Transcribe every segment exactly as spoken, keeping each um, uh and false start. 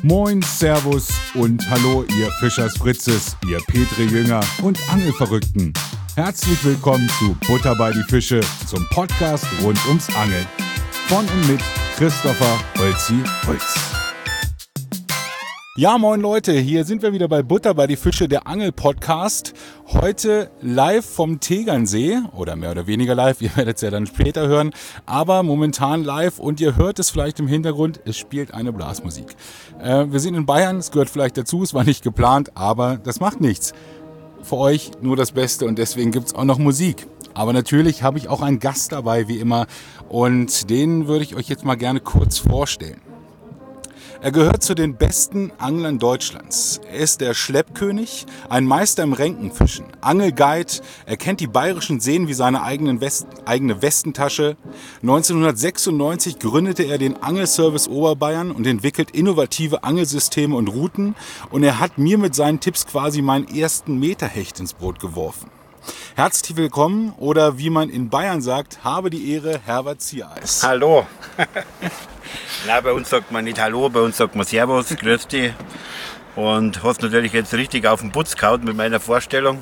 Moin, Servus und hallo, ihr Fischers Fritzes, ihr Petri-Jünger und Angelverrückten. Herzlich willkommen zu Butter bei die Fische, zum Podcast rund ums Angeln. Von und mit Christopher Holzi Holz. Ja, moin Leute, hier sind wir wieder bei Butter bei die Fische, der Angel-Podcast. Heute live vom Tegernsee, oder mehr oder weniger live, ihr werdet es ja dann später hören, aber momentan live und ihr hört es vielleicht im Hintergrund, es spielt eine Blasmusik. Äh, wir sind in Bayern, es gehört vielleicht dazu, es war nicht geplant, aber das macht nichts. Für euch nur das Beste und deswegen gibt es auch noch Musik. Aber natürlich habe ich auch einen Gast dabei, wie immer, und den würde ich euch jetzt mal gerne kurz vorstellen. Er gehört zu den besten Anglern Deutschlands. Er ist der Schleppkönig, ein Meister im Renkenfischen, Angelguide. Er kennt die bayerischen Seen wie seine eigenen West, eigene Westentasche. neunzehnhundertsechsundneunzig gründete er den Angelservice Oberbayern und entwickelt innovative Angelsysteme und Routen. Und er hat mir mit seinen Tipps quasi meinen ersten Meterhecht ins Brot geworfen. Herzlich willkommen, oder wie man in Bayern sagt, habe die Ehre, Herbert Ziereis. Hallo. Na, bei uns sagt man nicht Hallo, bei uns sagt man Servus, grüß dich. Und hast natürlich jetzt richtig auf den Putz gehauen mit meiner Vorstellung.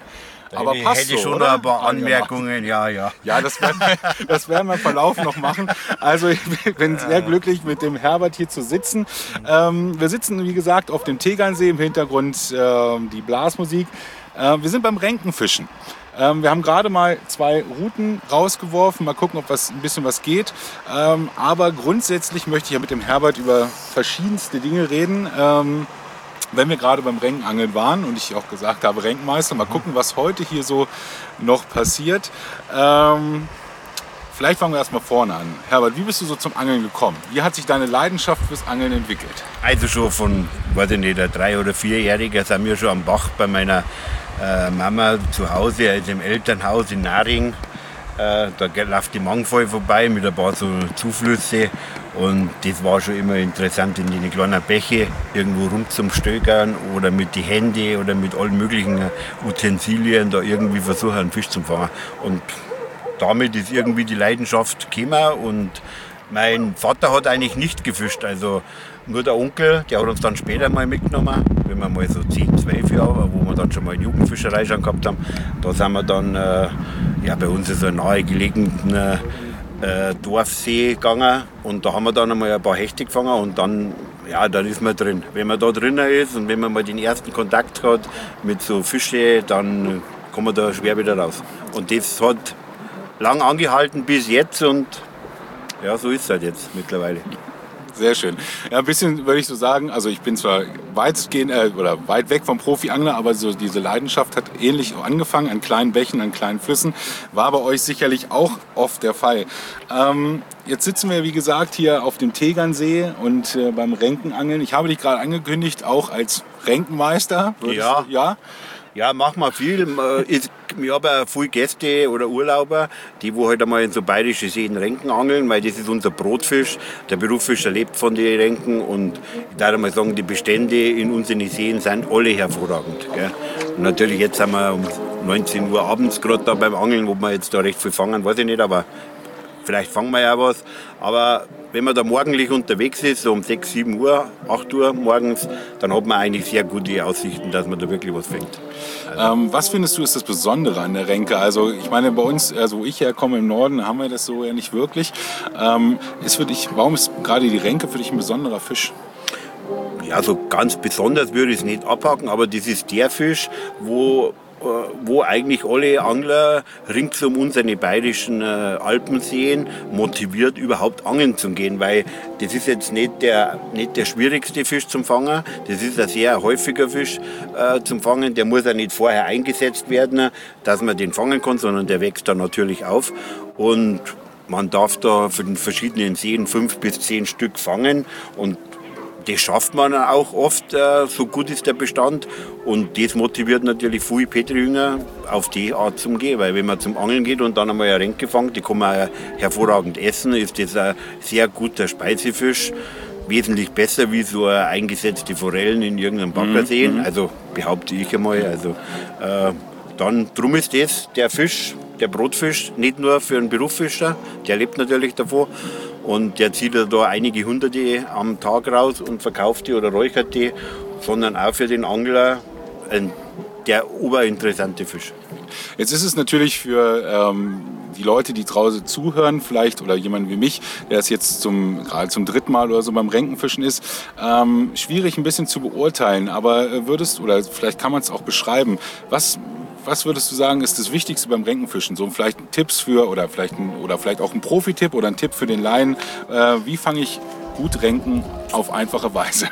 Aber ich passt hätte so, schon oder? noch ein paar Anmerkungen, ja, ja. Ja, das werden, wir, das werden wir im Verlauf noch machen. Also ich bin sehr glücklich, mit dem Herbert hier zu sitzen. Ähm, wir sitzen, wie gesagt, auf dem Tegernsee, im Hintergrund äh, die Blasmusik. Äh, wir sind beim Renkenfischen. Ähm, wir haben gerade mal zwei Routen rausgeworfen, mal gucken, ob was, ein bisschen was geht. Ähm, aber grundsätzlich möchte ich ja mit dem Herbert über verschiedenste Dinge reden. Ähm, wenn wir gerade beim Renkenangeln waren und ich auch gesagt habe, Renkenmeister, mal gucken, was heute hier so noch passiert. Ähm, vielleicht fangen wir erstmal vorne an. Herbert, wie bist du so zum Angeln gekommen? Wie hat sich deine Leidenschaft fürs Angeln entwickelt? Also schon von, weiß ich nicht, ein drei- oder vierjähriger sind wir schon am Bach bei meiner äh, Mama zu Hause, also im Elternhaus in Naring. Äh, da läuft die Mangfall vorbei mit ein paar so Zuflüsse. Und das war schon immer interessant, in den kleinen Bäche irgendwo rum zum Stökern oder mit den Händen oder mit allen möglichen Utensilien da irgendwie versuchen, einen Fisch zu fangen. Und damit ist irgendwie die Leidenschaft gekommen. Und mein Vater hat eigentlich nicht gefischt, also nur der Onkel, der hat uns dann später mal mitgenommen, wenn wir mal so zehn, zwölf Jahre, wo wir dann schon mal Jugendfischerei schon gehabt haben. Da sind wir dann, äh, ja, bei uns ist ein nahe gelegener äh, Dorfsee gegangen und da haben wir dann einmal ein paar Hechte gefangen und dann, ja, dann ist man drin. Wenn man da drinnen ist und wenn man mal den ersten Kontakt hat mit so Fische, dann kommt man da schwer wieder raus. Und das hat lang angehalten bis jetzt und ja, so ist es halt jetzt mittlerweile. Sehr schön. Ja, ein bisschen würde ich so sagen, also ich bin zwar weitgehend äh, oder weit weg vom Profi-Angler, aber so diese Leidenschaft hat ähnlich angefangen, an kleinen Bächen, an kleinen Flüssen. War bei euch sicherlich auch oft der Fall. Ähm, jetzt sitzen wir, wie gesagt, hier auf dem Tegernsee und äh, beim Renkenangeln. Ich habe dich gerade angekündigt, auch als Renkenmeister. Ja. Du, ja. Ja, machen wir viel. Ich, ich habe auch viele Gäste oder Urlauber, die wo halt einmal in so bayerische Seen Renken angeln, weil das ist unser Brotfisch. Der Berufsfischer lebt von den Renken und ich darf mal sagen, die Bestände in unseren Seen sind alle hervorragend. Gell? Und natürlich jetzt sind wir um neunzehn Uhr abends gerade da beim Angeln, wo wir jetzt da recht viel fangen, weiß ich nicht, aber vielleicht fangen wir ja was. Aber wenn man da morgendlich unterwegs ist, so um sechs, sieben Uhr, acht Uhr morgens, dann hat man eigentlich sehr gute Aussichten, dass man da wirklich was fängt. Also ähm, was findest du ist das Besondere an der Renke? Also ich meine, bei uns, also wo ich herkomme im Norden, haben wir das so ja nicht wirklich. Ähm, ist für dich, warum ist gerade die Renke für dich ein besonderer Fisch? Ja, so ganz besonders würde ich es nicht abhaken, aber das ist der Fisch, wo wo eigentlich alle Angler rings um unsere bayerischen äh, Alpenseen motiviert, überhaupt angeln zu gehen, weil das ist jetzt nicht der, nicht der schwierigste Fisch zum Fangen, das ist ein sehr häufiger Fisch äh, zum Fangen, der muss ja nicht vorher eingesetzt werden, dass man den fangen kann, sondern der wächst dann natürlich auf und man darf da für den verschiedenen Seen fünf bis zehn Stück fangen und das schafft man auch oft, so gut ist der Bestand. Und das motiviert natürlich viele Petri-Jünger auf die Art zu gehen. Weil wenn man zum Angeln geht und dann einmal eine Renke fängt, die kann man hervorragend essen, ist das ein sehr guter Speisefisch. Wesentlich besser wie so eingesetzte Forellen in irgendeinem Baggersee. Mhm. Also behaupte ich einmal. Also, äh, dann, drum ist das der Fisch, der Brotfisch, nicht nur für einen Berufsfischer, der lebt natürlich davon. und der zieht da einige Hunderte am Tag raus und verkauft die oder räuchert die, sondern auch für den Angler ein, der oberinteressante Fisch. Jetzt ist es natürlich für ähm, die Leute, die draußen zuhören, vielleicht oder jemand wie mich, der es jetzt zum, gerade zum dritten Mal oder so beim Renkenfischen ist, ähm, schwierig ein bisschen zu beurteilen. Aber würdest, oder vielleicht kann man es auch beschreiben, was, was würdest du sagen, ist das Wichtigste beim Renkenfischen? So vielleicht Tipps für, oder vielleicht, ein, oder vielleicht auch ein Profi-Tipp oder ein Tipp für den Laien. Äh, wie fange ich gut Renken auf einfache Weise?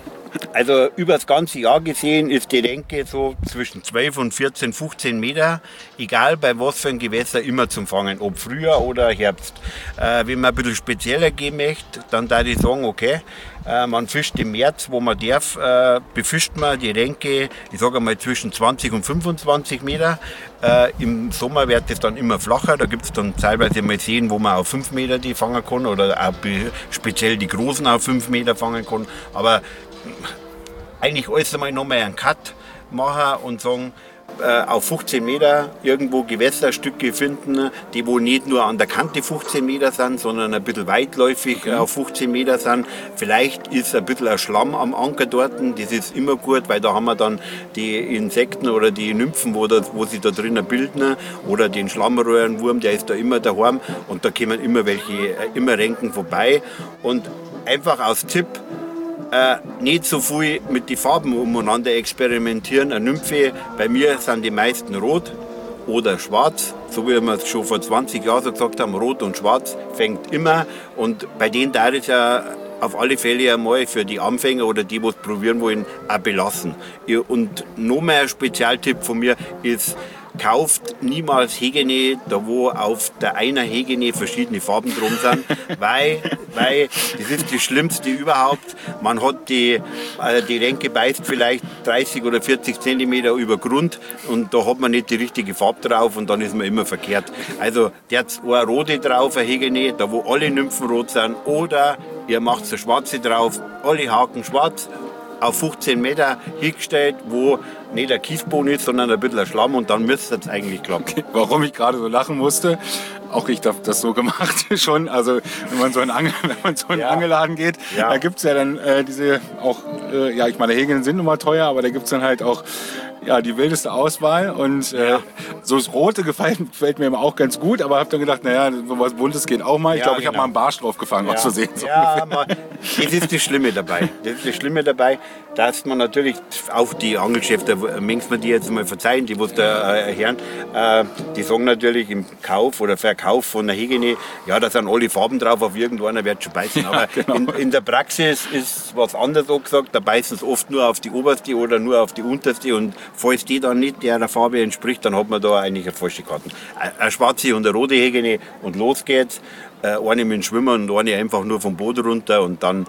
Also über das ganze Jahr gesehen ist die Renke so zwischen zwölf und vierzehn, fünfzehn Meter, egal bei was für ein Gewässer, immer zum Fangen, ob Frühjahr oder Herbst. Äh, wenn man ein bisschen spezieller gehen möchte, dann da ich sagen, okay, äh, man fischt im März, wo man darf, äh, befischt man die Renke, ich sage mal zwischen zwanzig und fünfundzwanzig Meter. Äh, Im Sommer wird es dann immer flacher, da gibt es dann teilweise mal Seen, wo man auf fünf Meter die fangen kann oder auch speziell die Großen auf fünf Meter fangen kann. Aber eigentlich alles einmal nochmal einen Cut machen und sagen, äh, auf fünfzehn Meter irgendwo Gewässerstücke finden, die wo nicht nur an der Kante fünfzehn Meter sind, sondern ein bisschen weitläufig äh, auf fünfzehn Meter sind. Vielleicht ist ein bisschen ein Schlamm am Anker dort, das ist immer gut, weil da haben wir dann die Insekten oder die Nymphen, wo, das, wo sie da drinnen bilden, oder den Schlammröhrenwurm, der ist da immer daheim und da kommen immer welche, äh, immer Renken vorbei. Und einfach als Tipp, Äh, nicht so viel mit den Farben umeinander experimentieren. Eine Nymphe, bei mir sind die meisten rot oder schwarz, so wie wir es schon vor zwanzig Jahren so gesagt haben, rot und schwarz fängt immer. Und bei denen da ist ja auf alle Fälle einmal für die Anfänger oder die, die es probieren wollen, auch belassen. Und noch mehr ein Spezialtipp von mir ist, kauft niemals Hegene, da wo auf der einer Hegene verschiedene Farben drum sind, weil, weil das ist das Schlimmste überhaupt. Man hat die, äh, die Renke beißt vielleicht dreißig oder vierzig Zentimeter über Grund und da hat man nicht die richtige Farbe drauf und dann ist man immer verkehrt. Also der hat eine rote drauf, ein Hegene, da wo alle Nymphen rot sind, oder ihr macht eine schwarze drauf, alle Haken schwarz, auf fünfzehn Meter hingestellt, wo nicht ein Kiesboden ist, sondern ein bisschen ein Schlamm, und dann müsste es eigentlich klappen. Okay, warum ich gerade so lachen musste, auch ich habe das so gemacht schon, also wenn man so in Angel, wenn man so in Ja. Angelladen geht, Ja. da gibt es ja dann äh, diese auch, äh, ja ich meine, Hägeln sind nun mal teuer, aber da gibt es dann halt auch ja, die wildeste Auswahl, und äh, Ja. so das Rote gefällt, gefällt mir immer auch ganz gut, aber habe dann gedacht, naja, so was Buntes geht auch mal. Ich Ja, glaube, ich habe genau. mal einen Barsch drauf gefangen, was zu sehen. So ja, man, das ist das Schlimme dabei. Das ist das Schlimme dabei, dass man natürlich auch die Angelgeschäfte, möchtest mir die jetzt mal verzeihen, die was da äh, hören, äh, die sagen natürlich im Kauf oder Verkauf von der Hegene, ja, da sind alle Farben drauf, auf irgendeiner wird schon beißen. Aber genau. in, in der Praxis ist was anderes angesagt, da beißen es oft nur auf die oberste oder nur auf die unterste, und falls die dann nicht der Farbe entspricht, dann hat man da eigentlich eine falsche Karten. Eine schwarze und eine rote Hegene und los geht's. Eine mit dem Schwimmer und eine einfach nur vom Boden runter, und dann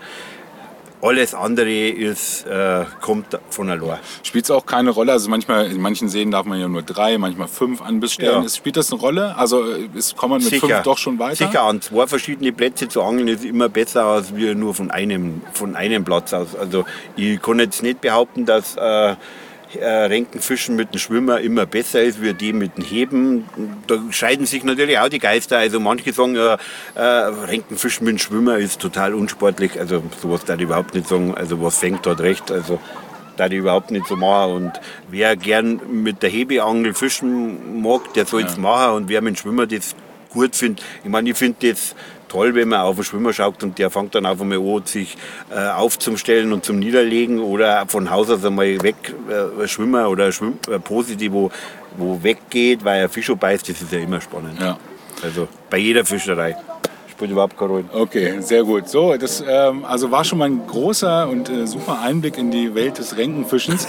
alles andere ist, äh, kommt von allein. Spielt es auch keine Rolle? Also manchmal, in manchen Seen darf man ja nur drei, manchmal fünf Anbiss stellen. Ja. Ist, spielt das eine Rolle? Also ist, kommt man mit Sicher. fünf doch schon weiter? Sicher, an zwei verschiedene Plätze zu angeln ist immer besser als wir nur von einem, von einem Platz aus. Also ich kann jetzt nicht behaupten, dass äh, Äh, Renkenfischen mit dem Schwimmer immer besser ist wie die mit dem Heben. Da scheiden sich natürlich auch die Geister. Also manche sagen, äh, äh, Renkenfischen mit dem Schwimmer ist total unsportlich. Also sowas darf ich überhaupt nicht sagen. Also was fängt dort recht? Also darf ich überhaupt nicht so machen. Und wer gern mit der Hebeangel fischen mag, der soll es ja. machen. Und wer mit dem Schwimmer das gut findet, ich meine, ich finde das toll, wenn man auf den Schwimmer schaut und der fängt dann auf einmal an, sich äh, aufzustellen und zum Niederlegen, oder von Haus aus einmal weg, äh, ein Schwimmer oder eine Schwimm eine Pose, die wo, wo weggeht, weil er Fisch beißt, das ist ja immer spannend. Ja. Also bei jeder Fischerei. Spielt überhaupt keine Rolle. Okay, sehr gut. So, das ähm, also war schon mal ein großer und äh, super Einblick in die Welt des Renkenfischens.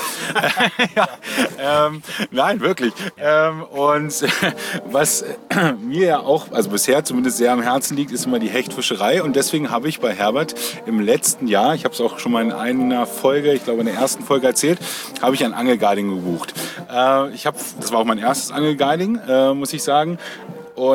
ja, ähm, nein, wirklich. Ähm, und was mir ja auch, also bisher zumindest sehr am Herzen liegt, ist immer die Hechtfischerei. Und deswegen habe ich bei Herbert im letzten Jahr, ich habe es auch schon mal in einer Folge, ich glaube in der ersten Folge erzählt, habe ich ein Angelguiding gebucht. Äh, ich habe, das war auch mein erstes Angelguiding, äh, muss ich sagen. Und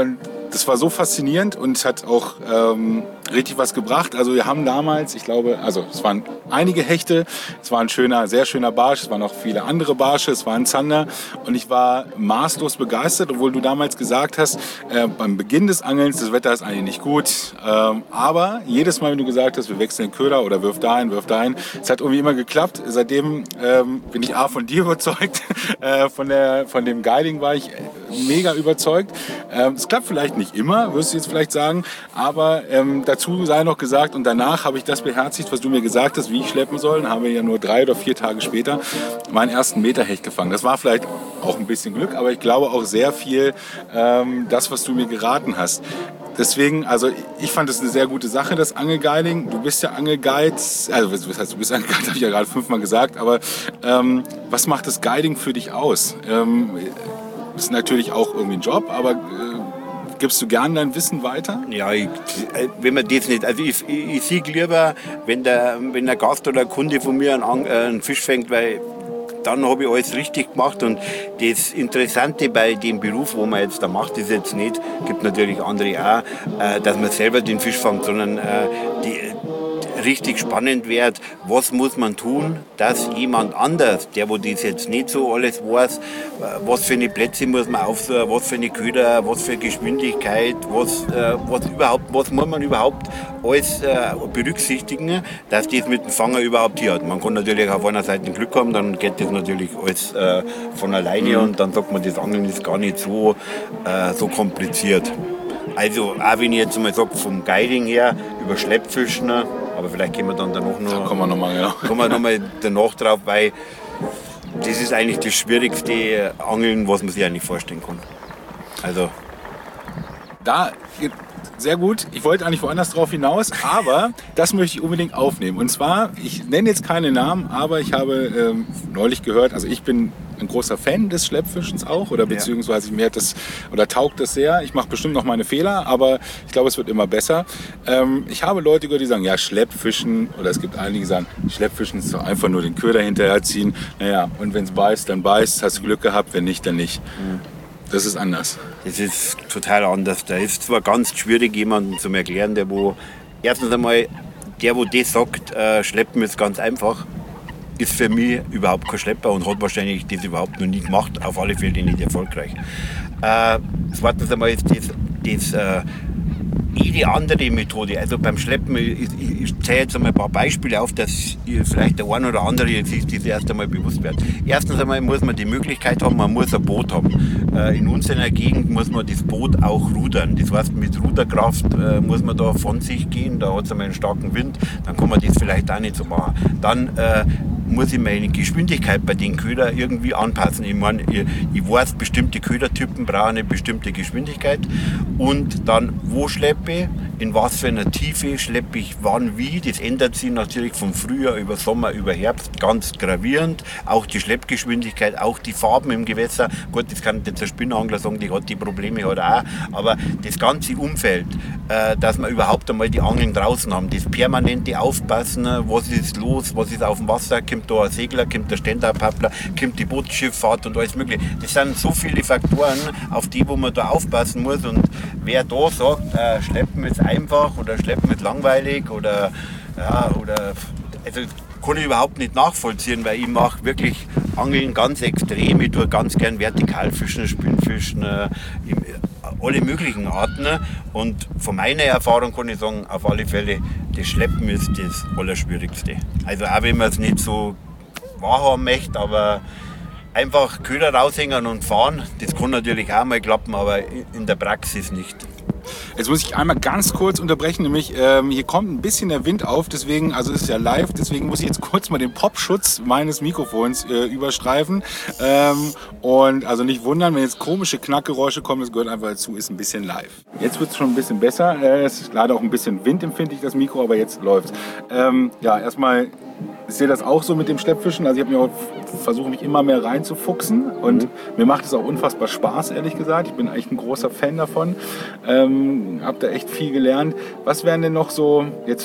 das war so faszinierend und hat auch ähm, richtig was gebracht. Also wir haben damals, ich glaube, also es waren einige Hechte, es war ein schöner, sehr schöner Barsch, es waren auch viele andere Barsche, es war ein Zander und ich war maßlos begeistert, obwohl du damals gesagt hast, äh, beim Beginn des Angelns, das Wetter ist eigentlich nicht gut, ähm, aber jedes Mal, wenn du gesagt hast, wir wechseln den Köder oder wirf dahin, wirf dahin, es hat irgendwie immer geklappt. Seitdem ähm, bin ich A von dir überzeugt, äh, von, der, von dem Guiding war ich mega überzeugt. Ähm, es klappt vielleicht nicht immer, wirst du jetzt vielleicht sagen, aber ähm, dazu sei noch gesagt und danach habe ich das beherzigt, was du mir gesagt hast, wie ich schleppen soll, und habe ja nur drei oder vier Tage später meinen ersten Meterhecht gefangen. Das war vielleicht auch ein bisschen Glück, aber ich glaube auch sehr viel ähm, das, was du mir geraten hast. Deswegen, also ich fand es eine sehr gute Sache, das Angelguiding. Du bist ja Angelguide, also was heißt, du bist Angelguide, habe ich ja gerade fünfmal gesagt, aber ähm, was macht das Guiding für dich aus? Ähm, ist natürlich auch irgendwie ein Job, aber äh, gibst du gern dein Wissen weiter? Ja, ich, wenn man das nicht, also ich, ich, ich sehe lieber, wenn der, wenn der Gast oder ein Kunde von mir einen, einen Fisch fängt, weil dann habe ich alles richtig gemacht. Und das Interessante bei dem Beruf, wo man jetzt da macht, ist jetzt nicht, gibt natürlich andere auch, dass man selber den Fisch fängt, sondern die, richtig spannend wird, was muss man tun, dass jemand anders, der wo das jetzt nicht so alles weiß, was für eine Plätze muss man aufsuchen, was für eine Köder, was für Geschwindigkeit, was, was überhaupt, was muss man überhaupt alles berücksichtigen, dass das mit dem Fanger überhaupt hier hat. Man kann natürlich auf einer Seite Glück haben, dann geht das natürlich alles von alleine und dann sagt man, das Angeln ist gar nicht so, so kompliziert. Also auch wenn ich jetzt mal sage, vom Guiding her, über Schleppfischen, aber vielleicht gehen wir dann danach noch, da kommen wir noch mal, ja. kommen wir noch mal danach drauf, weil das ist eigentlich das schwierigste Angeln, was man sich eigentlich vorstellen kann. Also da sehr gut. Ich wollte eigentlich woanders drauf hinaus, aber das möchte ich unbedingt aufnehmen. Und zwar, ich nenne jetzt keine Namen, aber ich habe ähm, neulich gehört, also ich bin ein großer Fan des Schleppfischens auch, oder beziehungsweise ja. mir hat das, oder taugt das sehr. Ich mache bestimmt noch meine Fehler, aber ich glaube, es wird immer besser. Ähm, ich habe Leute gehört, die sagen, ja, Schleppfischen, oder es gibt einige, die sagen, Schleppfischen ist doch einfach nur den Köder hinterherziehen. Naja, und wenn es beißt, dann beißt, hast du Glück gehabt, wenn nicht, dann nicht. Mhm. Das ist anders. Das ist total anders. Da ist zwar ganz schwierig, jemandem zu erklären, der wo, erstens einmal, der wo das sagt, äh, Schleppen ist ganz einfach, ist für mich überhaupt kein Schlepper und hat wahrscheinlich das überhaupt noch nie gemacht, auf alle Fälle nicht erfolgreich. Äh, zweitens einmal ist das, das äh, jede andere Methode, also beim Schleppen, ich, ich, ich zähle jetzt einmal ein paar Beispiele auf, dass vielleicht der eine oder andere jetzt sich das erst einmal bewusst wird. Erstens einmal muss man die Möglichkeit haben, man muss ein Boot haben. Äh, in unserer Gegend muss man das Boot auch rudern. Das heißt, mit Ruderkraft äh, muss man da von sich gehen, da hat es einmal einen starken Wind, dann kann man das vielleicht auch nicht so machen. Dann äh, muss ich meine Geschwindigkeit bei den Köder irgendwie anpassen. Ich meine, ich, ich weiß, bestimmte Ködertypen brauchen eine bestimmte Geschwindigkeit. Und dann, wo schleppe ich, in was für einer Tiefe schleppe ich wann wie. Das ändert sich natürlich von Frühjahr über Sommer, über Herbst ganz gravierend. Auch die Schleppgeschwindigkeit, auch die Farben im Gewässer. Gut, das kann jetzt der Spinnangler sagen, die hat die Probleme hat auch. Aber das ganze Umfeld, äh, dass wir überhaupt einmal die Angeln draußen haben, das permanente Aufpassen, was ist los, was ist auf dem Wasser, kommt da ein Segler, kommt der Stand-up-Paddler, kommt die Bootsschifffahrt und alles mögliche. Das sind so viele Faktoren, auf die wo man da aufpassen muss. Und wer da sagt, äh, Schleppen ist einfach oder Schleppen ist langweilig oder, ja, oder also kann ich überhaupt nicht nachvollziehen, weil ich mache wirklich Angeln ganz extrem. Ich tue ganz gern Vertikalfischen, Spinnfischen, äh, alle möglichen Arten. Und von meiner Erfahrung kann ich sagen, auf alle Fälle, das Schleppen ist das Allerschwierigste. Also auch wenn man es nicht so wahrhaben möchte, aber einfach Köder raushängen und fahren, das kann natürlich auch mal klappen, aber in der Praxis nicht. Jetzt muss ich einmal ganz kurz unterbrechen, nämlich ähm, hier kommt ein bisschen der Wind auf, deswegen, also es ist ja live, deswegen muss ich jetzt kurz mal den Popschutz meines Mikrofons äh, überstreifen. Ähm, und also nicht wundern, wenn jetzt komische Knackgeräusche kommen, das gehört einfach dazu, ist ein bisschen live. Jetzt wird es schon ein bisschen besser, äh, es ist leider auch ein bisschen windempfindlich, das Mikro, aber jetzt läuft's. Ähm, ja, erstmal, ich sehe das auch so mit dem Schleppfischen, also ich habe mir auch versuche mich immer mehr reinzufuchsen und mhm. mir macht es auch unfassbar Spaß, ehrlich gesagt. Ich bin eigentlich ein großer Fan davon. Ähm, habe da echt viel gelernt. Was wären denn noch so jetzt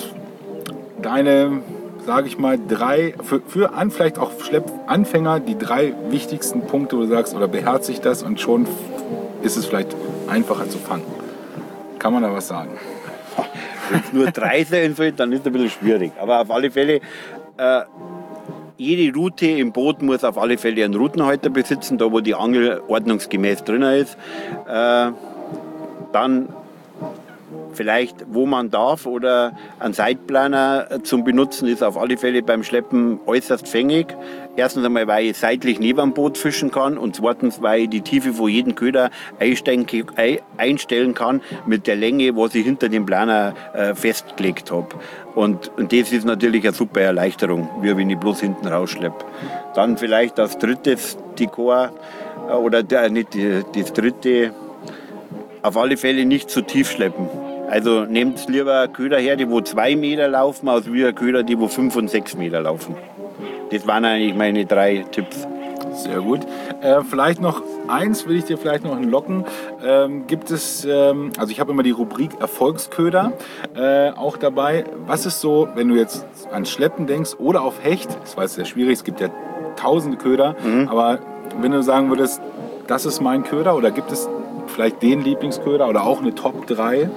deine, sage ich mal, drei, für, für an, vielleicht auch Schleppanfänger, die drei wichtigsten Punkte, wo du sagst, oder beherzigt das und schon ist es vielleicht einfacher zu fangen? kann man da was sagen? Wenn es nur drei sein soll, dann ist es ein bisschen schwierig. Aber auf alle Fälle, äh, jede Route im Boot muss auf alle Fälle einen Routenhalter besitzen, da wo die Angel ordnungsgemäß drin ist. Äh, dann vielleicht, wo man darf, oder ein Sideplaner zum Benutzen ist auf alle Fälle beim Schleppen äußerst fängig. Erstens einmal, weil ich seitlich neben dem Boot fischen kann, und zweitens, weil ich die Tiefe von jedem Köder einstellen kann mit der Länge, was ich hinter dem Planer äh, festgelegt habe. Und, und das ist natürlich eine super Erleichterung, wie wenn ich bloß hinten rausschleppe. Dann vielleicht als drittes Dekor, äh, oder der, nicht die, das dritte, auf alle Fälle nicht zu tief schleppen. Also nehmt lieber Köder her, die wo zwei Meter laufen, als wie Köder, die wo fünf und sechs Meter laufen. Das waren eigentlich meine drei Tipps. Sehr gut. Äh, vielleicht noch eins, will ich dir vielleicht noch entlocken. Ähm, gibt es, ähm, also ich habe immer die Rubrik Erfolgsköder äh, auch dabei. Was ist so, wenn du jetzt ans Schleppen denkst oder auf Hecht, das war jetzt sehr schwierig, es gibt ja tausende Köder, mhm. aber wenn du sagen würdest, das ist mein Köder, oder gibt es vielleicht den Lieblingsköder oder auch eine Top drei?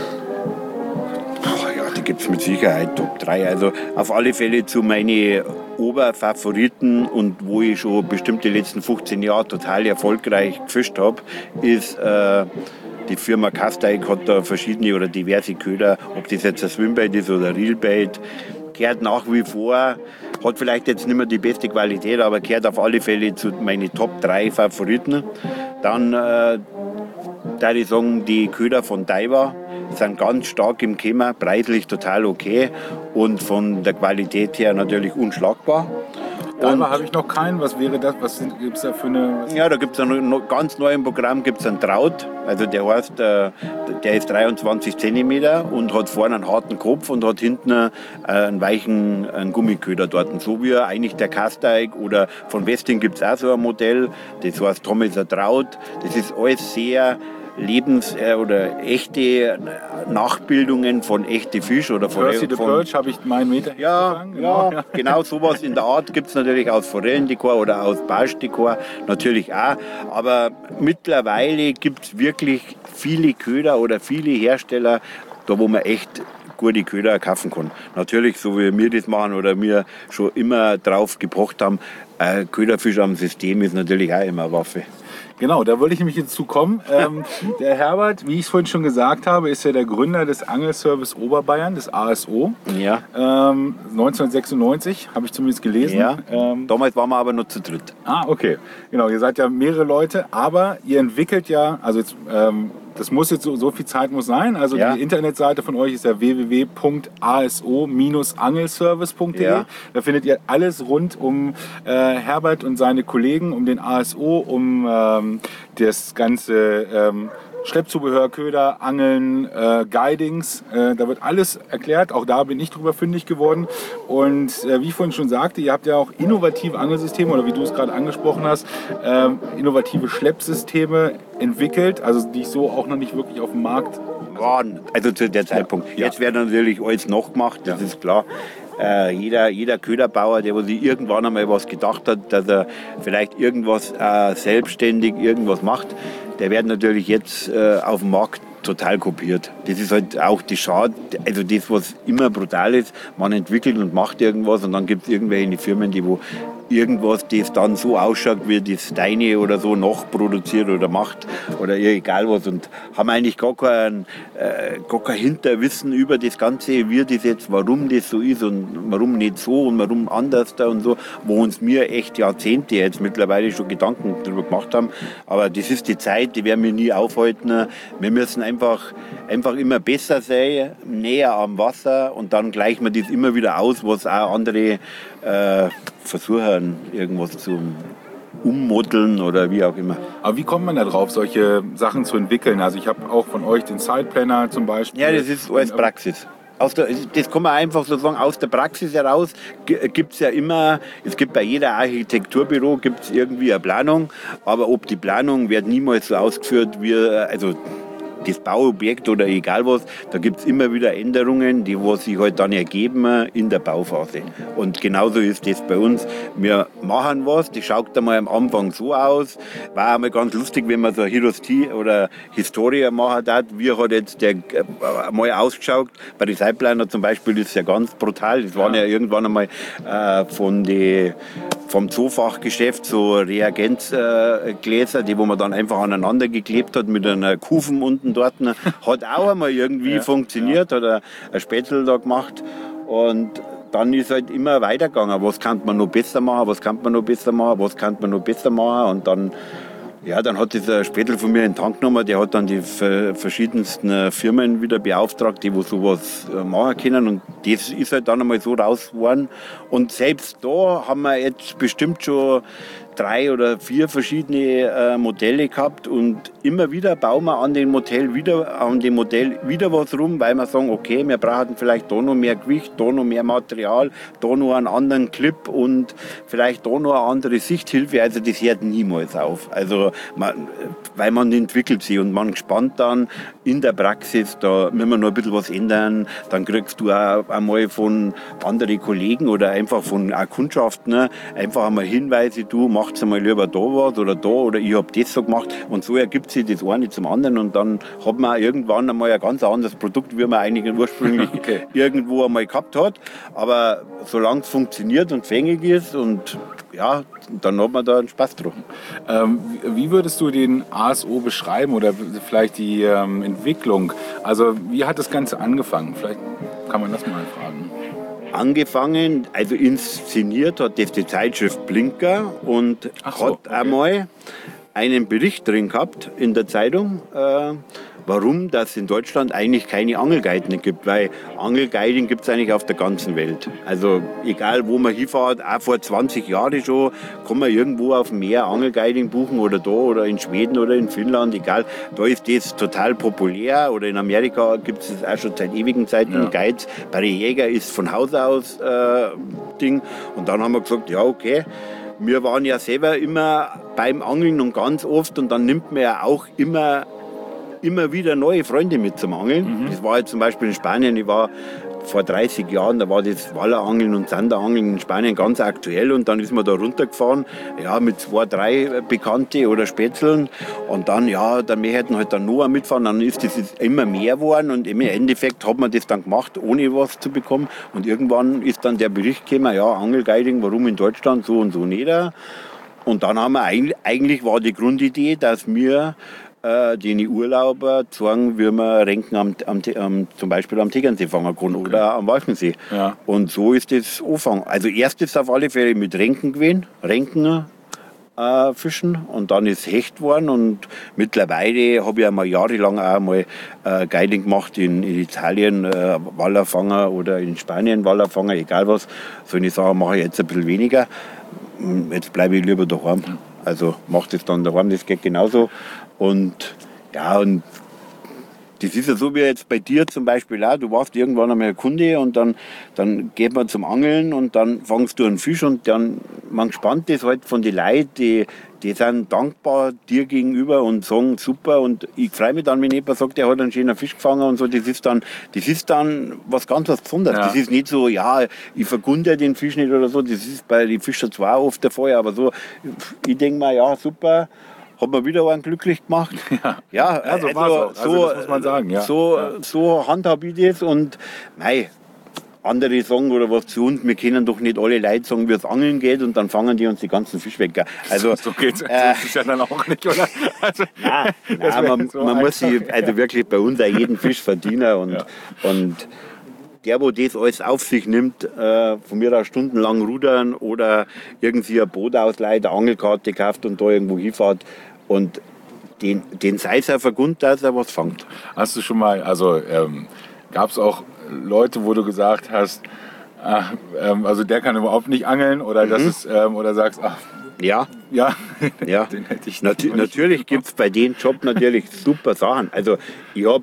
Ja, die gibt es mit Sicherheit, Top drei. Also auf alle Fälle zu meinen Oberfavoriten, und wo ich schon bestimmt die letzten fünfzehn Jahre total erfolgreich gefischt habe, ist äh, die Firma Casteig, hat da verschiedene oder diverse Köder, ob das jetzt ein Swimbait ist oder Reelbait. Gehört nach wie vor, hat vielleicht jetzt nicht mehr die beste Qualität, aber gehört auf alle Fälle zu meinen Top drei Favoriten. Dann äh, da ich sagen, die Köder von Daiwa sind ganz stark im Kämmer, preislich total okay und von der Qualität her natürlich unschlagbar. Daiwa habe ich noch keinen. Was wäre das? Was gibt es da für eine... Ja, da gibt es ein ganz neu im Programm gibt's einen Traut. Also der heißt, der ist dreiundzwanzig Zentimeter und hat vorne einen harten Kopf und hat hinten einen weichen einen Gummiköder dort. So wie eigentlich der Casteig, oder von Westing gibt es auch so ein Modell, das heißt Thomaser Traut. Das ist alles sehr lebens- oder echte Nachbildungen von echten Fisch oder von... Percy the Perch habe ich meinen Meter ja, gefangen. Genau, ja, genau sowas in der Art gibt es natürlich aus Forellendekor oder aus Barschdekor natürlich auch. Aber mittlerweile gibt es wirklich viele Köder oder viele Hersteller, da wo man echt gute Köder kaufen kann. Natürlich, so wie wir das machen oder wir schon immer drauf gepocht haben, äh, Köderfisch am System ist natürlich auch immer eine Waffe. Genau, da wollte ich nämlich jetzt zu kommen. Ähm, der Herbert, wie ich es vorhin schon gesagt habe, ist ja der Gründer des Angelservice Oberbayern, des A S O. Ja. Ähm, neunzehnhundertsechsundneunzig, habe ich zumindest gelesen. Ja. Ähm, Damals waren wir aber nur zu dritt. Ah, okay. Genau, ihr seid ja mehrere Leute, aber ihr entwickelt ja, also jetzt, ähm, das muss jetzt so, so viel Zeit muss sein. Also ja. Die Internetseite von euch ist ja w w w punkt a s o Bindestrich angelservice punkt d e. Ja. Da findet ihr alles rund um äh, Herbert und seine Kollegen, um den A S O, um ähm, das ganze ähm, Schleppzubehör, Köder, Angeln, äh, Guidings. Äh, da wird alles erklärt. Auch da bin ich drüber fündig geworden. Und äh, wie ich vorhin schon sagte, ihr habt ja auch innovative Angelsysteme, oder wie du es gerade angesprochen hast, äh, innovative Schleppsysteme entwickelt, also die ich so auch noch nicht wirklich auf dem Markt waren. Also zu der Zeitpunkt. Ja. Jetzt wird natürlich alles nachgemacht, das ja. ist klar. Äh, jeder, jeder Köderbauer, der sich irgendwann einmal was gedacht hat, dass er vielleicht irgendwas äh, selbstständig irgendwas macht, der wird natürlich jetzt äh, auf dem Markt total kopiert. Das ist halt auch die Schade, also das, was immer brutal ist, man entwickelt und macht irgendwas und dann gibt es irgendwelche Firmen, die wo irgendwas, das dann so ausschaut, wie das deine oder so nachproduziert oder macht oder egal was, und haben eigentlich gar kein, äh, gar kein Hinterwissen über das Ganze, wie das jetzt, warum das so ist und warum nicht so und warum anders da und so, wo uns wir echt Jahrzehnte jetzt mittlerweile schon Gedanken darüber gemacht haben. Aber das ist die Zeit, die werden wir nie aufhalten. Wir müssen einfach, einfach immer besser sein, näher am Wasser, und dann gleichen wir das immer wieder aus, was auch andere äh, versuchen, irgendwas zu ummodeln oder wie auch immer. Aber wie kommt man da drauf, solche Sachen zu entwickeln? Also ich habe auch von euch den Sideplanner zum Beispiel. Ja, das ist alles Praxis. Aus der, das kann man einfach so sagen, aus der Praxis heraus gibt es ja immer, es gibt bei jeder Architekturbüro gibt es irgendwie eine Planung, aber ob die Planung wird niemals so ausgeführt, wie, also das Bauobjekt oder egal was, da gibt es immer wieder Änderungen, die was sich halt dann ergeben in der Bauphase. Und genauso ist das bei uns. Wir machen was, das schaut einmal am Anfang so aus. War einmal ganz lustig, wenn man so History oder Historie machen hat, wie hat jetzt der äh, mal ausgeschaut. Bei den Seipliner zum Beispiel ist es ja ganz brutal. Das waren ja, ja irgendwann einmal äh, von die, vom Zoofachgeschäft so Reagenzgläser, äh, die wo man dann einfach aneinander geklebt hat mit einer Kufen unten dort. Hat auch einmal irgendwie ja, funktioniert, ja. Hat ein Spätzle da gemacht. Und dann ist halt immer weitergegangen. Was kann man noch besser machen, was kann man noch besser machen, was kann man noch besser machen. Und dann, ja, dann hat dieser Spätzle von mir in den Tank genommen, der hat dann die verschiedensten Firmen wieder beauftragt, die wo sowas machen können. Und das ist halt dann einmal so raus geworden. Und selbst da haben wir jetzt bestimmt schon drei oder vier verschiedene äh, Modelle gehabt und immer wieder bauen wir an dem Modell wieder an dem Modell wieder was rum, weil wir sagen, okay, wir brauchen vielleicht da noch mehr Gewicht, da noch mehr Material, da noch einen anderen Clip und vielleicht da noch eine andere Sichthilfe. Also das hört niemals auf. Also man, weil man entwickelt sich und man gespannt dann in der Praxis, da müssen wir noch ein bisschen was ändern, dann kriegst du auch einmal von anderen Kollegen oder einfach von auch Kundschaften ne, einfach einmal Hinweise, du machst mal lieber da was oder da oder ich habe das so gemacht und so ergibt sich das eine zum anderen und dann hat man irgendwann einmal ein ganz anderes Produkt, wie man eigentlich ursprünglich okay. irgendwo einmal gehabt hat, aber solange es funktioniert und fängig ist und ja, dann hat man da einen Spaß dran. Ähm, wie würdest du den A S O beschreiben oder vielleicht die ähm, Entwicklung? Also wie hat das Ganze angefangen? Vielleicht kann man das mal fragen. Angefangen, also inszeniert hat das die Zeitschrift Blinker und so, hat okay. einmal einen Bericht drin gehabt in der Zeitung, äh, warum das in Deutschland eigentlich keine Angelguiden gibt, weil Angelguiden gibt es eigentlich auf der ganzen Welt. Also egal wo man hinfährt, auch vor zwanzig Jahren schon, kann man irgendwo auf dem Meer Angelguiding buchen oder da oder in Schweden oder in Finnland, egal. Da ist das total populär oder in Amerika gibt es das auch schon seit ewigen Zeiten ja. Guides. Bei den Jäger ist von Haus aus äh, Ding und dann haben wir gesagt, ja okay, wir waren ja selber immer beim Angeln und ganz oft und dann nimmt man ja auch immer immer wieder neue Freunde mit zum Angeln. Mhm. Das war jetzt zum Beispiel in Spanien, ich war vor dreißig Jahren, da war das Wallerangeln und Sanderangeln in Spanien ganz aktuell und dann ist man da runtergefahren, ja, mit zwei, drei Bekannte oder Spätzeln und dann, ja, dann wir hätten halt dann noch mitfahren, dann ist das immer mehr geworden und im Endeffekt hat man das dann gemacht, ohne was zu bekommen und irgendwann ist dann der Bericht gekommen, ja, Angelguiding, warum in Deutschland so und so nicht. Und dann haben wir eigentlich, eigentlich war die Grundidee, dass wir die Urlauber zeigen, wie man Renken am, am, am, zum Beispiel am Tegernsee fangen kann okay. oder am Walchensee. Ja. Und so ist das angefangen. Also erst ist auf alle Fälle mit Renken gewesen, Renken äh, fischen und dann ist Hecht geworden und mittlerweile habe ich einmal jahrelang auch mal äh, Guiding gemacht in, in Italien, äh, Wallerfanger oder in Spanien Wallerfanger, egal was. So eine Sache mache ich jetzt ein bisschen weniger. Jetzt bleibe ich lieber daheim. Also mache das dann daheim, das geht genauso. Und ja, und das ist ja so wie jetzt bei dir zum Beispiel auch. Du warst irgendwann einmal Kunde und dann, dann geht man zum Angeln und dann fangst du einen Fisch und dann, man spannt das halt von den Leuten, die, die sind dankbar dir gegenüber und sagen super und ich freue mich dann, wenn jemand sagt, der hat einen schönen Fisch gefangen und so. Das ist dann, das ist dann was ganz was Besonderes. Ja. Das ist nicht so, ja, ich vergunde den Fisch nicht oder so. Das ist bei den Fischern zwar oft der Fall, aber so, ich denke mal, ja, super. Hat man wieder einen glücklich gemacht. Ja, ja, ja so, also, also, so, das muss man sagen. Ja. So, ja. so handhabe ich das und mei, andere sagen oder was zu uns, wir können doch nicht alle Leute sagen, wie es angeln geht und dann fangen die uns die ganzen Fisch weg. Also, so geht's äh, das ist ja dann auch nicht, oder? Also, nein, nein man, so man muss sich also wirklich bei uns auch jeden Fisch verdienen und, ja. und der, wo das alles auf sich nimmt, äh, von mir aus stundenlang rudern oder irgendwie ein Boot ausleiht, eine Angelkarte kauft und da irgendwo hinfährt und den, den sei es auch vergund, dass er was fängt. Hast du schon mal, also ähm, gab es auch Leute, wo du gesagt hast, äh, ähm, also der kann überhaupt nicht angeln oder mhm. das ist, ähm, oder sagst, ach, ja, ja, ja. Den hätte ich Nat- natürlich gibt es bei dem Job natürlich super Sachen. Also ich habe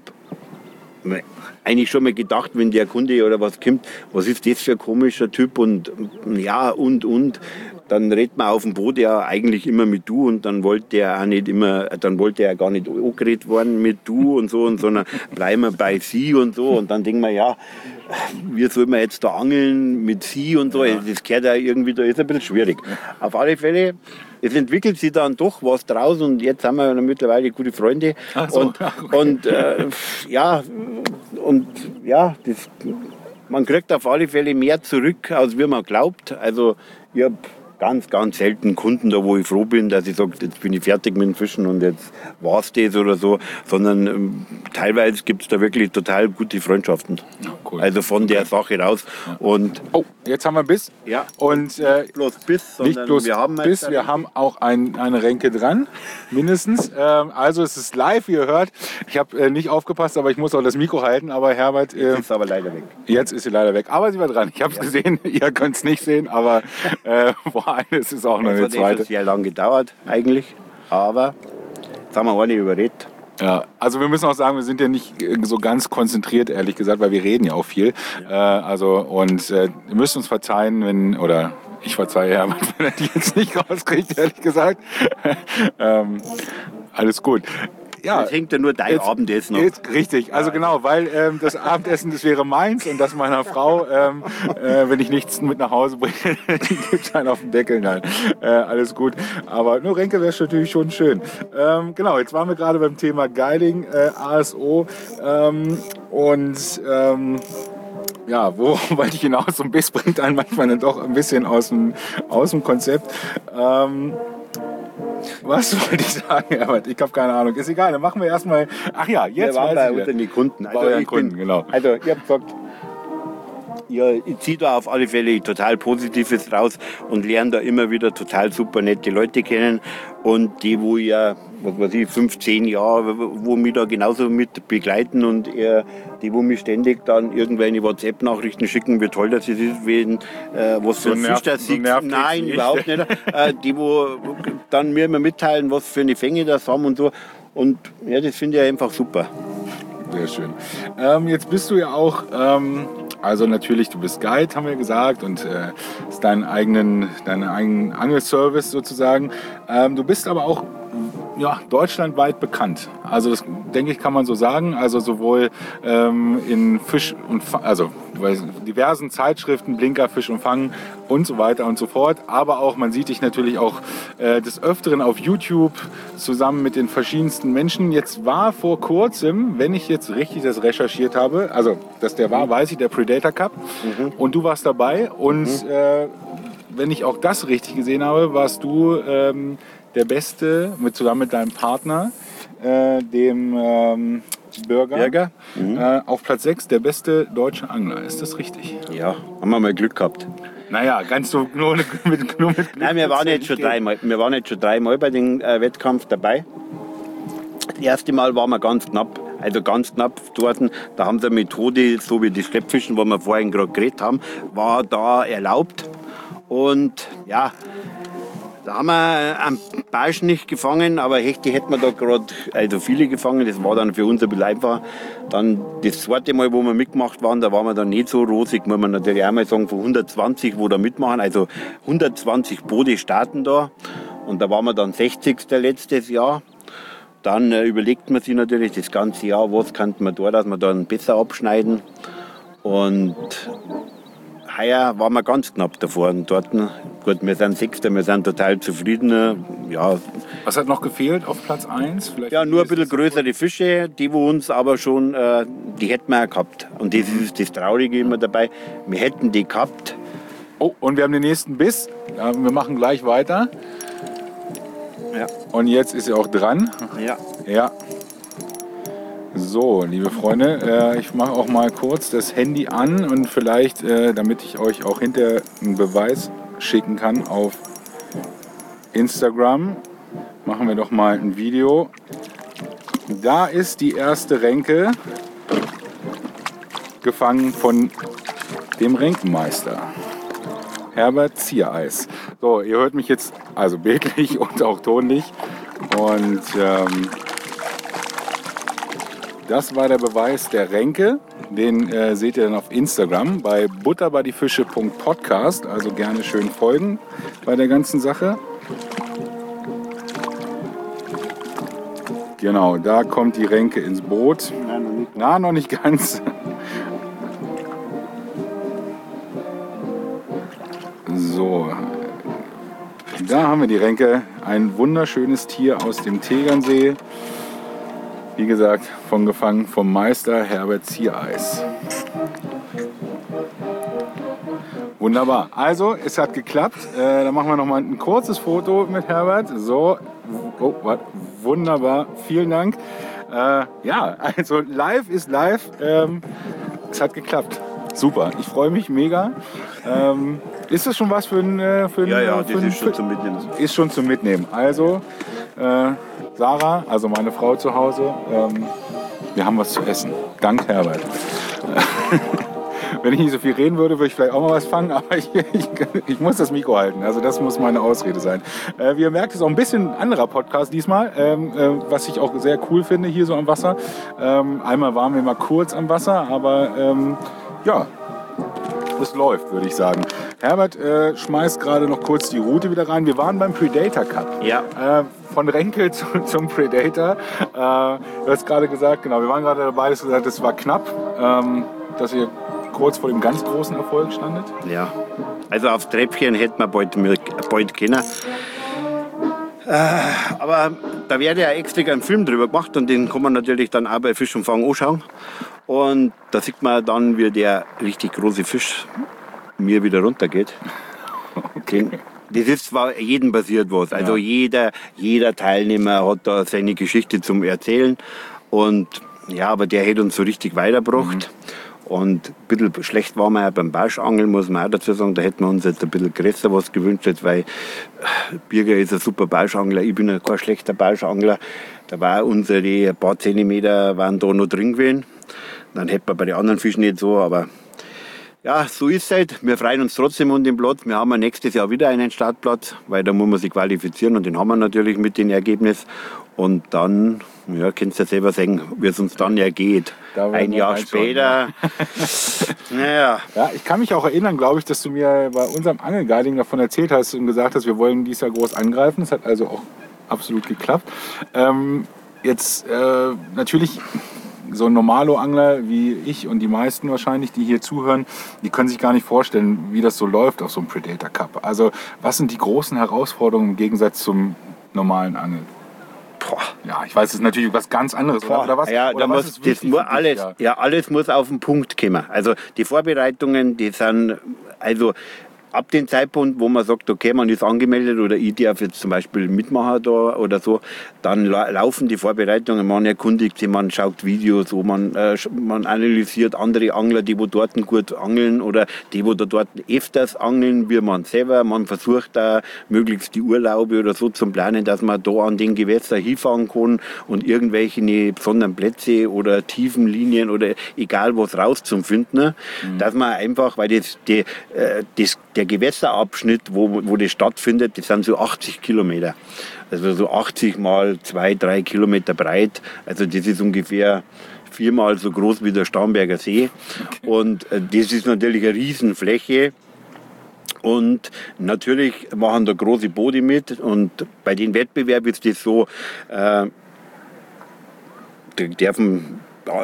eigentlich schon mal gedacht, wenn der Kunde oder was kommt, was ist das für ein komischer Typ und ja und und. dann redet man auf dem Boot ja eigentlich immer mit du und dann wollte er auch nicht immer, dann wollte er gar nicht angeredet worden mit du und so, und sondern bleiben wir bei sie und so. Und dann denken wir, ja, wie soll man jetzt da angeln mit sie und so, ja. Das gehört ja irgendwie, da ist ein bisschen schwierig. Auf alle Fälle, es entwickelt sich dann doch was draus und jetzt sind wir mittlerweile gute Freunde. Ach so, und, okay. und äh, ja, und ja, das, man kriegt auf alle Fälle mehr zurück, als wie man glaubt. Also ich habe ganz, ganz selten Kunden da, wo ich froh bin, dass ich sage, jetzt bin ich fertig mit dem Fischen und jetzt war's das oder so, sondern ähm, teilweise gibt es da wirklich total gute Freundschaften. Ja, cool. Also von okay. der Sache raus. Ja. Und oh, jetzt haben wir Biss. Ja. Und äh, nicht bloß Biss, sondern nicht bloß wir haben Biss, wir haben auch ein, eine Renke dran, mindestens. Ähm, also es ist live, wie ihr hört. Ich habe äh, nicht aufgepasst, aber ich muss auch das Mikro halten. Aber Herbert, äh, jetzt ist aber leider weg. Jetzt ist sie leider weg. Aber sie war dran. Ich habe es ja. gesehen. Ihr könnt es nicht sehen, aber äh, eines ist auch noch eine zweite. Das hat sehr lange gedauert eigentlich, aber jetzt haben wir auch nicht überredet. Ja, also wir müssen auch sagen, wir sind ja nicht so ganz konzentriert, ehrlich gesagt, weil wir reden ja auch viel. Ja. Äh, also und äh, ihr müsst uns verzeihen, wenn, oder ich verzeihe Herbert, wenn er die jetzt nicht rauskriegt, ehrlich gesagt. ähm, alles gut. Ja, jetzt hängt ja nur dein jetzt, Abendessen noch. Jetzt, richtig, also genau, weil ähm, das Abendessen, das wäre meins und das meiner Frau, ähm, äh, wenn ich nichts mit nach Hause bringe, die gibt einen auf den Deckel. Nein, äh, alles gut. Aber nur Renke wäre natürlich schon schön. Ähm, genau, jetzt waren wir gerade beim Thema Guiding, äh, A S O ähm, und ähm, ja, wo wollte ich hinaus? So ein Biss bringt einen manchmal dann doch ein bisschen aus dem, aus dem Konzept. Ähm, Was wollte ich sagen, Herbert? Ich habe keine Ahnung. Ist egal, dann machen wir erstmal. Ach ja, jetzt wir waren weiß bei ich unseren die Kunden. Also ich Kunden, bin, genau. Also ihr habt gesagt, ihr, ich ziehe da auf alle Fälle total Positives raus und lerne da immer wieder total super nette Leute kennen. Und die, wo ja, was weiß ich, fünfzehn Jahre, wo mich da genauso mit begleiten und er, die, wo mich ständig dann irgendwelche WhatsApp-Nachrichten schicken, wie toll das ist, wenn, äh, was für ein Fisch das ist. Nein, überhaupt nicht. äh, die, wo dann mir immer mitteilen, was für eine Fänge das haben und so. Und ja, das finde ich einfach super. Sehr schön. Ähm, jetzt bist du ja auch, ähm, also natürlich, du bist Guide, haben wir gesagt, und äh, ist dein eigenen, deinen eigenen Angelservice sozusagen. Ähm, du bist aber auch ja, deutschlandweit bekannt. Also das, denke ich, kann man so sagen. Also sowohl ähm, in Fisch und Fang, also diversen Zeitschriften, Blinker, Fisch und Fang und so weiter und so fort. Aber auch, man sieht dich natürlich auch äh, des Öfteren auf YouTube zusammen mit den verschiedensten Menschen. Jetzt war vor kurzem, wenn ich jetzt richtig das recherchiert habe, also dass der war, weiß ich, der Predator Cup. Mhm. Und du warst dabei. Und mhm. äh, wenn ich auch das richtig gesehen habe, warst du ähm, der Beste, mit, zusammen mit deinem Partner, äh, dem ähm, Burger, Burger. Mhm. Äh, auf Platz sechs, der beste deutsche Angler. Ist das richtig? Ja, haben wir mal Glück gehabt. Naja, ganz so nur mit, nur mit Glück. Nein, wir waren, jetzt schon dreimal, wir waren jetzt schon dreimal bei dem äh, Wettkampf dabei. Das erste Mal waren wir ganz knapp, also ganz knapp dort. Da haben sie eine Methode, so wie die Schleppfischen, wo wir vorhin gerade geredet haben, war da erlaubt. Und ja, da haben wir einen Barsch nicht gefangen, aber Hechte hätten wir da gerade also viele gefangen. Das war dann für uns ein bisschen einfacher. Dann das zweite Mal, wo wir mitgemacht waren, da waren wir dann nicht so rosig, muss man natürlich einmal sagen, von hundertzwanzig, wo da mitmachen. Also hundertzwanzig Boote starten da. Und da waren wir dann sechzigster letztes Jahr. Dann äh, überlegt man sich natürlich das ganze Jahr, was könnte man da, dass wir dann besser abschneiden. Und heuer waren wir ganz knapp davor. Und dort, gut, wir sind Sechster, wir sind total zufrieden. Ja. Was hat noch gefehlt auf Platz eins? Vielleicht ja, nur ein bisschen größere Fische, die wo uns aber schon, äh, die hätten wir auch gehabt. Und das ist das Traurige immer dabei, wir hätten die gehabt. Oh, und wir haben den nächsten Biss. Ja, wir machen gleich weiter. Ja. Und jetzt ist er auch dran. Ja. Ja. So, liebe Freunde, äh, ich mache auch mal kurz das Handy an und vielleicht, äh, damit ich euch auch hinterher einen Beweis schicken kann auf Instagram, machen wir doch mal ein Video. Da ist die erste Renke gefangen von dem Renkenmeister, Herbert Ziereis. So, ihr hört mich jetzt also bildlich und auch tonlich und ähm, das war der Beweis der Renke. Den äh, seht ihr dann auf Instagram bei butterbadifische punkt podcast. Also gerne schön folgen bei der ganzen Sache. Genau, da kommt die Renke ins Boot. Nein, noch nicht. Na, noch nicht ganz. So, da haben wir die Renke. Ein wunderschönes Tier aus dem Tegernsee. Wie gesagt, von gefangen vom Meister Herbert Ziereis. Wunderbar. Also, es hat geklappt. Äh, dann machen wir noch mal ein kurzes Foto mit Herbert. So, oh, wat, wunderbar. Vielen Dank. Äh, ja, also live ist live. Ähm, es hat geklappt. Super. Ich freue mich mega. Ähm, ist das schon was für ein... Äh, für ein Ja, ja, für das ein, ist schon zum Mitnehmen. Ist schon zum Mitnehmen. Also, äh, Sarah, also meine Frau zu Hause, ähm, wir haben was zu essen. Dank Herbert. Wenn ich nicht so viel reden würde, würde ich vielleicht auch mal was fangen, aber ich, ich, ich muss das Mikro halten. Also das muss meine Ausrede sein. Äh, wie ihr merkt, ist auch ein bisschen ein anderer Podcast diesmal, ähm, äh, was ich auch sehr cool finde hier so am Wasser. Ähm, einmal waren wir mal kurz am Wasser, aber ähm, ja, es läuft, würde ich sagen. Herbert äh, schmeißt gerade noch kurz die Route wieder rein. Wir waren beim Predator Cup. Ja. Äh, von Renke zu, zum Predator. Äh, du hast gerade gesagt, genau, wir waren gerade dabei, dass du gesagt hast, es war knapp, ähm, dass ihr kurz vor dem ganz großen Erfolg standet. Ja. Also auf Treppchen hätten wir bald, bald können. Äh, aber da werde ja extra ein Film drüber gemacht und den kann man natürlich dann auch bei Fisch und Fang anschauen. Und da sieht man dann, wie der richtig große Fisch mir wieder runtergeht. Okay. Das ist zwar jedem passiert was. Also ja. jeder, jeder Teilnehmer hat da seine Geschichte zum Erzählen. Und ja, aber der hat uns so richtig weitergebracht. Mhm. Und ein bisschen schlecht waren wir ja beim Bauschangeln, muss man auch dazu sagen. Da hätten wir uns jetzt ein bisschen größer was gewünscht, weil Birger ist ein super Bauschangler, ich bin kein schlechter Bauschangler. Da war unsere ein paar Zentimeter waren da noch drin gewesen. Dann hätten wir bei den anderen Fischen nicht so, aber ja, so ist es halt. Wir freuen uns trotzdem um den Platz. Wir haben ja nächstes Jahr wieder einen Startplatz, weil da muss man sich qualifizieren und den haben wir natürlich mit dem Ergebnis. Und dann, ja, könnt ihr selber sagen, wie es uns dann ergeht. Ein Jahr später. Naja. Ja, ich kann mich auch erinnern, glaube ich, dass du mir bei unserem Angelguiding davon erzählt hast und gesagt hast, wir wollen dieses Jahr groß angreifen. Das hat also auch absolut geklappt. Ähm, jetzt äh, natürlich... So ein Normalo-Angler wie ich und die meisten wahrscheinlich, die hier zuhören, die können sich gar nicht vorstellen, wie das so läuft auf so einem Predator Cup. Also was sind die großen Herausforderungen im Gegensatz zum normalen Angeln? Boah. Ja, ich weiß, es ist natürlich was ganz anderes. Boah. Oder was? Ja, oder da was muss, ist das muss alles, ja? ja, alles muss auf den Punkt kommen. Also die Vorbereitungen, die sind, also ab dem Zeitpunkt, wo man sagt, okay, man ist angemeldet oder ich darf jetzt zum Beispiel mitmachen da oder so, dann la laufen die Vorbereitungen, man erkundigt sich, man schaut Videos, wo man, äh, man analysiert andere Angler, die wo dort gut angeln oder die wo da dort öfters angeln, wie man selber. Man versucht da möglichst die Urlaube oder so zu planen, dass man da an den Gewässer hinfahren kann und irgendwelche besonderen Plätze oder Tiefenlinien oder egal was rauszufinden, ne? Mhm. Dass man einfach, weil das, die, äh, das der Gewässerabschnitt, wo, wo das stattfindet, das sind so achtzig Kilometer. Also so achtzig mal zwei, drei Kilometer breit. Also das ist ungefähr viermal so groß wie der Starnberger See. Okay. Und äh, das ist natürlich eine Riesenfläche. Und natürlich machen da große Boote mit. Und bei den Wettbewerben ist das so, äh, die dürfen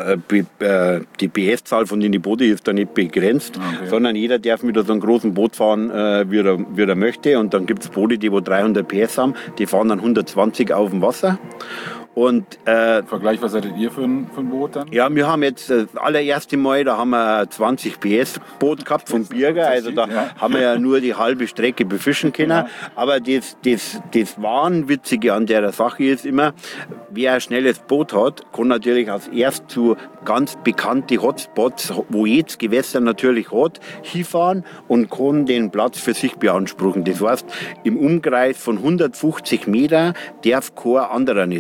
die P S-Zahl von den Booten ist da nicht begrenzt, okay. Sondern jeder darf mit so einem großen Boot fahren, wie er, wie er möchte. Und dann gibt es Boote, die wo dreihundert P S haben, die fahren dann hundertzwanzig auf dem Wasser. Und, äh, Vergleich, was hattet ihr für ein, für ein Boot dann? Ja, wir haben jetzt das allererste Mal, da haben wir ein zwanzig P S Boot gehabt vom Birger, also da ja. haben wir ja nur die halbe Strecke befischen können. Ja. Aber das, das, das Wahnwitzige an der Sache ist immer, wer ein schnelles Boot hat, kann natürlich als erst zu ganz bekannte Hotspots, wo jedes Gewässer natürlich hat, hinfahren und kann den Platz für sich beanspruchen. Das heißt, im Umkreis von hundertfünfzig Meter darf kein anderer nicht fischen. Oh.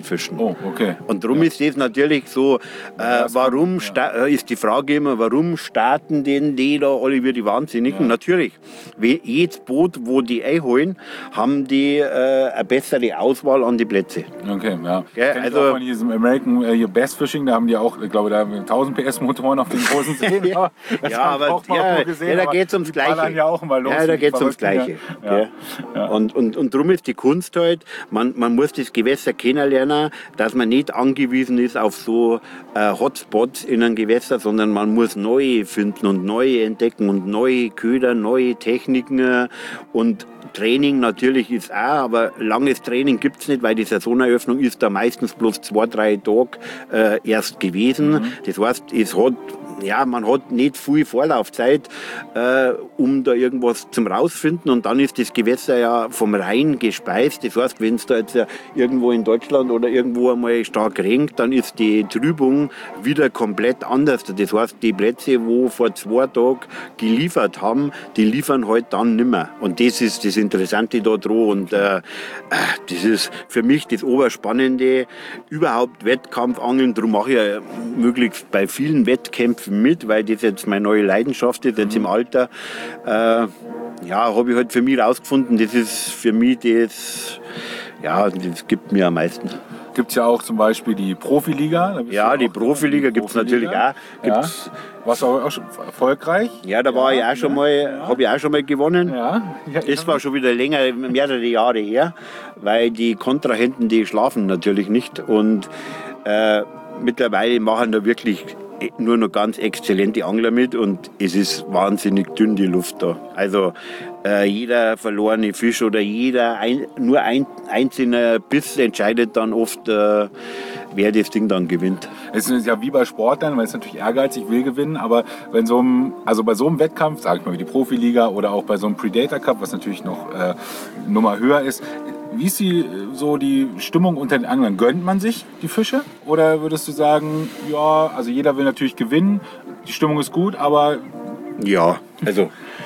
Oh, okay. Und darum ja. ist das natürlich so, äh, warum sta- ist die Frage immer, warum starten denn die da alle wie die Wahnsinnigen? Ja. Natürlich, jedes Boot, wo die einholen, haben die äh, eine bessere Auswahl an die Plätze. Okay, ja. Gell? Kenn also ich auch von diesem American uh, Bass Fishing, da haben die auch, ich glaube, da haben tausend P S Motoren auf den großen Seen. ja, ja, aber, ja, gesehen, ja, da geht es ums Gleiche. Ja, auch mal los, ja, da geht es ums Gleiche. Ja. Ja. Ja. Und, und, und darum ist die Kunst halt, man, man muss das Gewässer kennenlernen, dass man nicht angewiesen ist auf so äh, Hotspots in einem Gewässer, sondern man muss neue finden und neue entdecken und neue Köder, neue Techniken und Training natürlich ist auch, aber langes Training gibt es nicht, weil die Saisoneröffnung ist da meistens bloß zwei, drei Tage äh, erst gewesen. Mhm. Das heißt, es hat, ja, man hat nicht viel Vorlaufzeit, äh, um da irgendwas zum rausfinden, und dann ist das Gewässer ja vom Rhein gespeist. Das heißt, wenn es da jetzt irgendwo in Deutschland oder irgendwo einmal stark regnet, dann ist die Trübung wieder komplett anders. Das heißt, die Plätze, wo vor zwei Tagen geliefert haben, die liefern halt dann nimmer. Und das ist das Interessante da dran, und äh, das ist für mich das Oberspannende, überhaupt Wettkampfangeln. Darum mache ich ja möglichst bei vielen Wettkämpfen mit, weil das jetzt meine neue Leidenschaft ist, jetzt im Alter. Äh, ja, habe ich halt für mich rausgefunden, das ist für mich das, ja, das gibt mir am meisten. Gibt es ja auch zum Beispiel die Profiliga. Ja, die Profiliga gibt es natürlich auch. Gibt's ja. Warst du auch schon erfolgreich? Ja, da war ja, ich auch schon mal, ja. habe ich auch schon mal gewonnen. Ja. Ja, das war schon wieder länger, mehrere Jahre her, weil die Kontrahenten, die schlafen natürlich nicht, und äh, mittlerweile machen da wirklich nur noch ganz exzellente Angler mit, und es ist wahnsinnig dünn, die Luft da. Also äh, jeder verlorene Fisch oder jeder ein, nur ein einzelner Biss entscheidet dann oft, äh, wer das Ding dann gewinnt. Es ist ja wie bei Sportlern, weil es natürlich ehrgeizig will gewinnen, aber wenn so einem, also bei so einem Wettkampf, sag ich mal wie die Profiliga oder auch bei so einem Predator Cup, was natürlich noch äh, Nummer höher ist, wie ist die, so die Stimmung unter den Anglern? Gönnt man sich die Fische? Oder würdest du sagen, ja, also jeder will natürlich gewinnen, die Stimmung ist gut, aber... Ja, also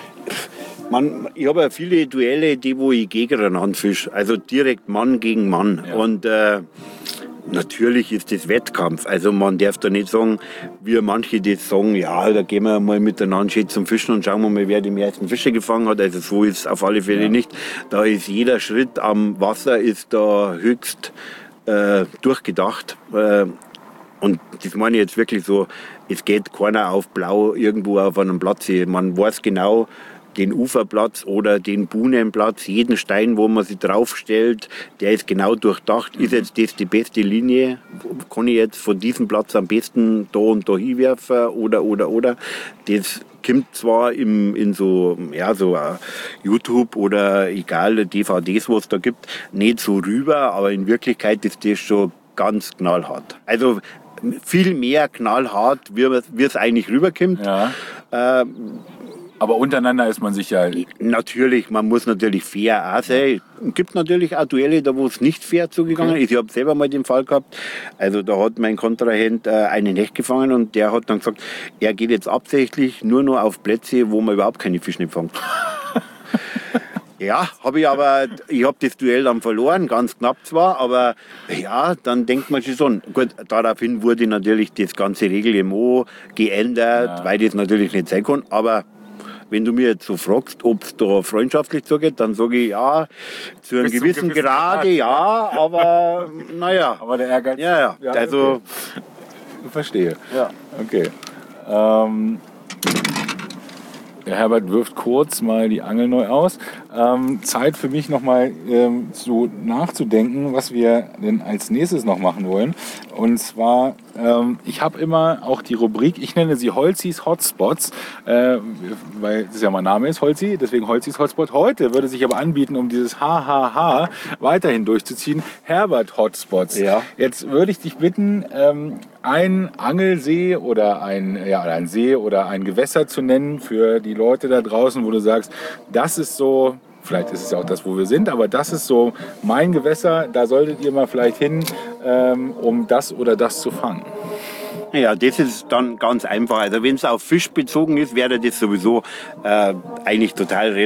man, ich habe ja viele Duelle, die wo ich gegeneinander fische, also direkt Mann gegen Mann. Ja. Und äh, natürlich ist das Wettkampf. Also man darf da nicht sagen, wie manche das sagen, ja, da gehen wir mal miteinander schön zum Fischen und schauen wir mal, wer die meisten Fische gefangen hat. Also so ist es auf alle Fälle ja. nicht. Da ist jeder Schritt am Wasser ist da höchst äh, durchgedacht. Äh, und das meine ich jetzt wirklich so, es geht keiner auf blau irgendwo auf einem Platz. Man weiß genau, den Uferplatz oder den Buhnenplatz, jeden Stein, wo man sich draufstellt, der ist genau durchdacht. Ist jetzt das die beste Linie? Kann ich jetzt von diesem Platz am besten da und da hinwerfen oder, oder, oder? Das kommt zwar im, in so, ja, so YouTube oder egal, D V Ds, was es da gibt, nicht so rüber, aber in Wirklichkeit ist das schon ganz knallhart. Also viel mehr knallhart, wie es eigentlich rüberkommt. Ja. Ähm, Aber untereinander ist man sich ja... Natürlich, man muss natürlich fair auch sein. Es gibt natürlich auch Duelle, da wo es nicht fair zugegangen ist. Ich habe selber mal den Fall gehabt. Also da hat mein Kontrahent äh, einen Hecht gefangen, und der hat dann gesagt, er geht jetzt absichtlich nur noch auf Plätze, wo man überhaupt keine Fische nicht fängt. Ja, habe ich aber, ich habe das Duell dann verloren, ganz knapp zwar, aber ja, dann denkt man sich so, gut, daraufhin wurde natürlich das ganze Reglement geändert, ja. weil das natürlich nicht sein kann, aber wenn du mir jetzt so fragst, ob es da freundschaftlich zugeht, dann sage ich ja, zu einem gewissen, gewissen Grade, ja, aber naja. Aber der Ehrgeiz. Ja, ja, ja also. Okay. Verstehe. Ja. Okay. Ähm, der Herbert wirft kurz mal die Angel neu aus. Ähm, Zeit für mich nochmal ähm, so nachzudenken, was wir denn als nächstes noch machen wollen. Und zwar, ähm, ich habe immer auch die Rubrik, ich nenne sie Holzis Hotspots, äh, weil das ja mein Name ist, Holzi, deswegen Holzis Hotspot. Heute würde sich aber anbieten, um dieses Ha Ha Ha weiterhin durchzuziehen, Herbert Hotspots. Ja. Jetzt würde ich dich bitten, ähm, ein Angelsee oder ein, ja, ein See oder ein Gewässer zu nennen für die Leute da draußen, wo du sagst, das ist so, vielleicht ist es ja auch das, wo wir sind, aber das ist so mein Gewässer, da solltet ihr mal vielleicht hin, ähm, um das oder das zu fangen. Ja, das ist dann ganz einfach. Also wenn es auf Fisch bezogen ist, wäre das sowieso äh, eigentlich total relativ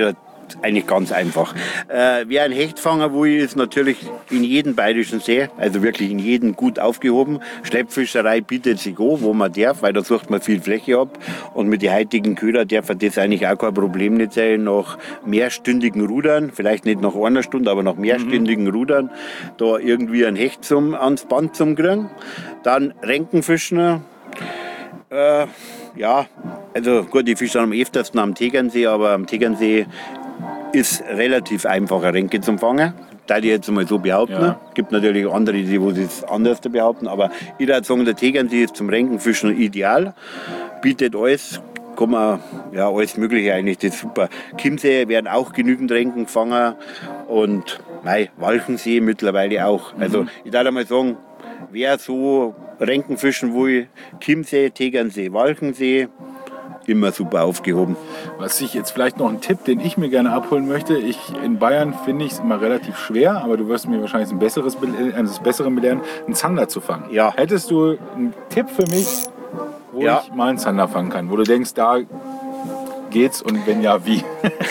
eigentlich ganz einfach. Äh, wer einen Hecht fangen will, ist natürlich in jedem bayerischen See, also wirklich in jedem gut aufgehoben. Schleppfischerei bietet sich an, wo man darf, weil da sucht man viel Fläche ab. Und mit den heutigen Köder darf das eigentlich auch kein Problem nicht sein. Nach mehrstündigen Rudern, vielleicht nicht nach einer Stunde, aber nach mehrstündigen mhm. Rudern, da irgendwie einen Hecht zum, ans Band zum kriegen. Dann Renkenfischen. Äh, ja, also gut, die Fische am öftersten am Tegernsee, aber am Tegernsee ist relativ einfach, eine Renke zum Fangen. Da die jetzt mal so behaupten. Es ja. gibt natürlich andere, die wo das anders behaupten, aber ich würde sagen, der Tegernsee ist zum Renkenfischen ideal. Bietet alles, kann man, ja, alles Mögliche eigentlich, das ist super. Chiemsee werden auch genügend Renken gefangen und mei, Walchensee mittlerweile auch. Mhm. Also ich würde mal sagen, wer so Renkenfischen will, Chiemsee, Tegernsee, Walchensee, immer super aufgehoben. Was ich jetzt vielleicht noch ein Tipp, den ich mir gerne abholen möchte. Ich, in Bayern finde ich es immer relativ schwer, aber du wirst mir wahrscheinlich ein besseres, eines Besseren belehren, einen Zander zu fangen. Ja. Hättest du einen Tipp für mich, wo ja. ich mal einen Zander fangen kann? Wo du denkst, da geht's und wenn ja, wie?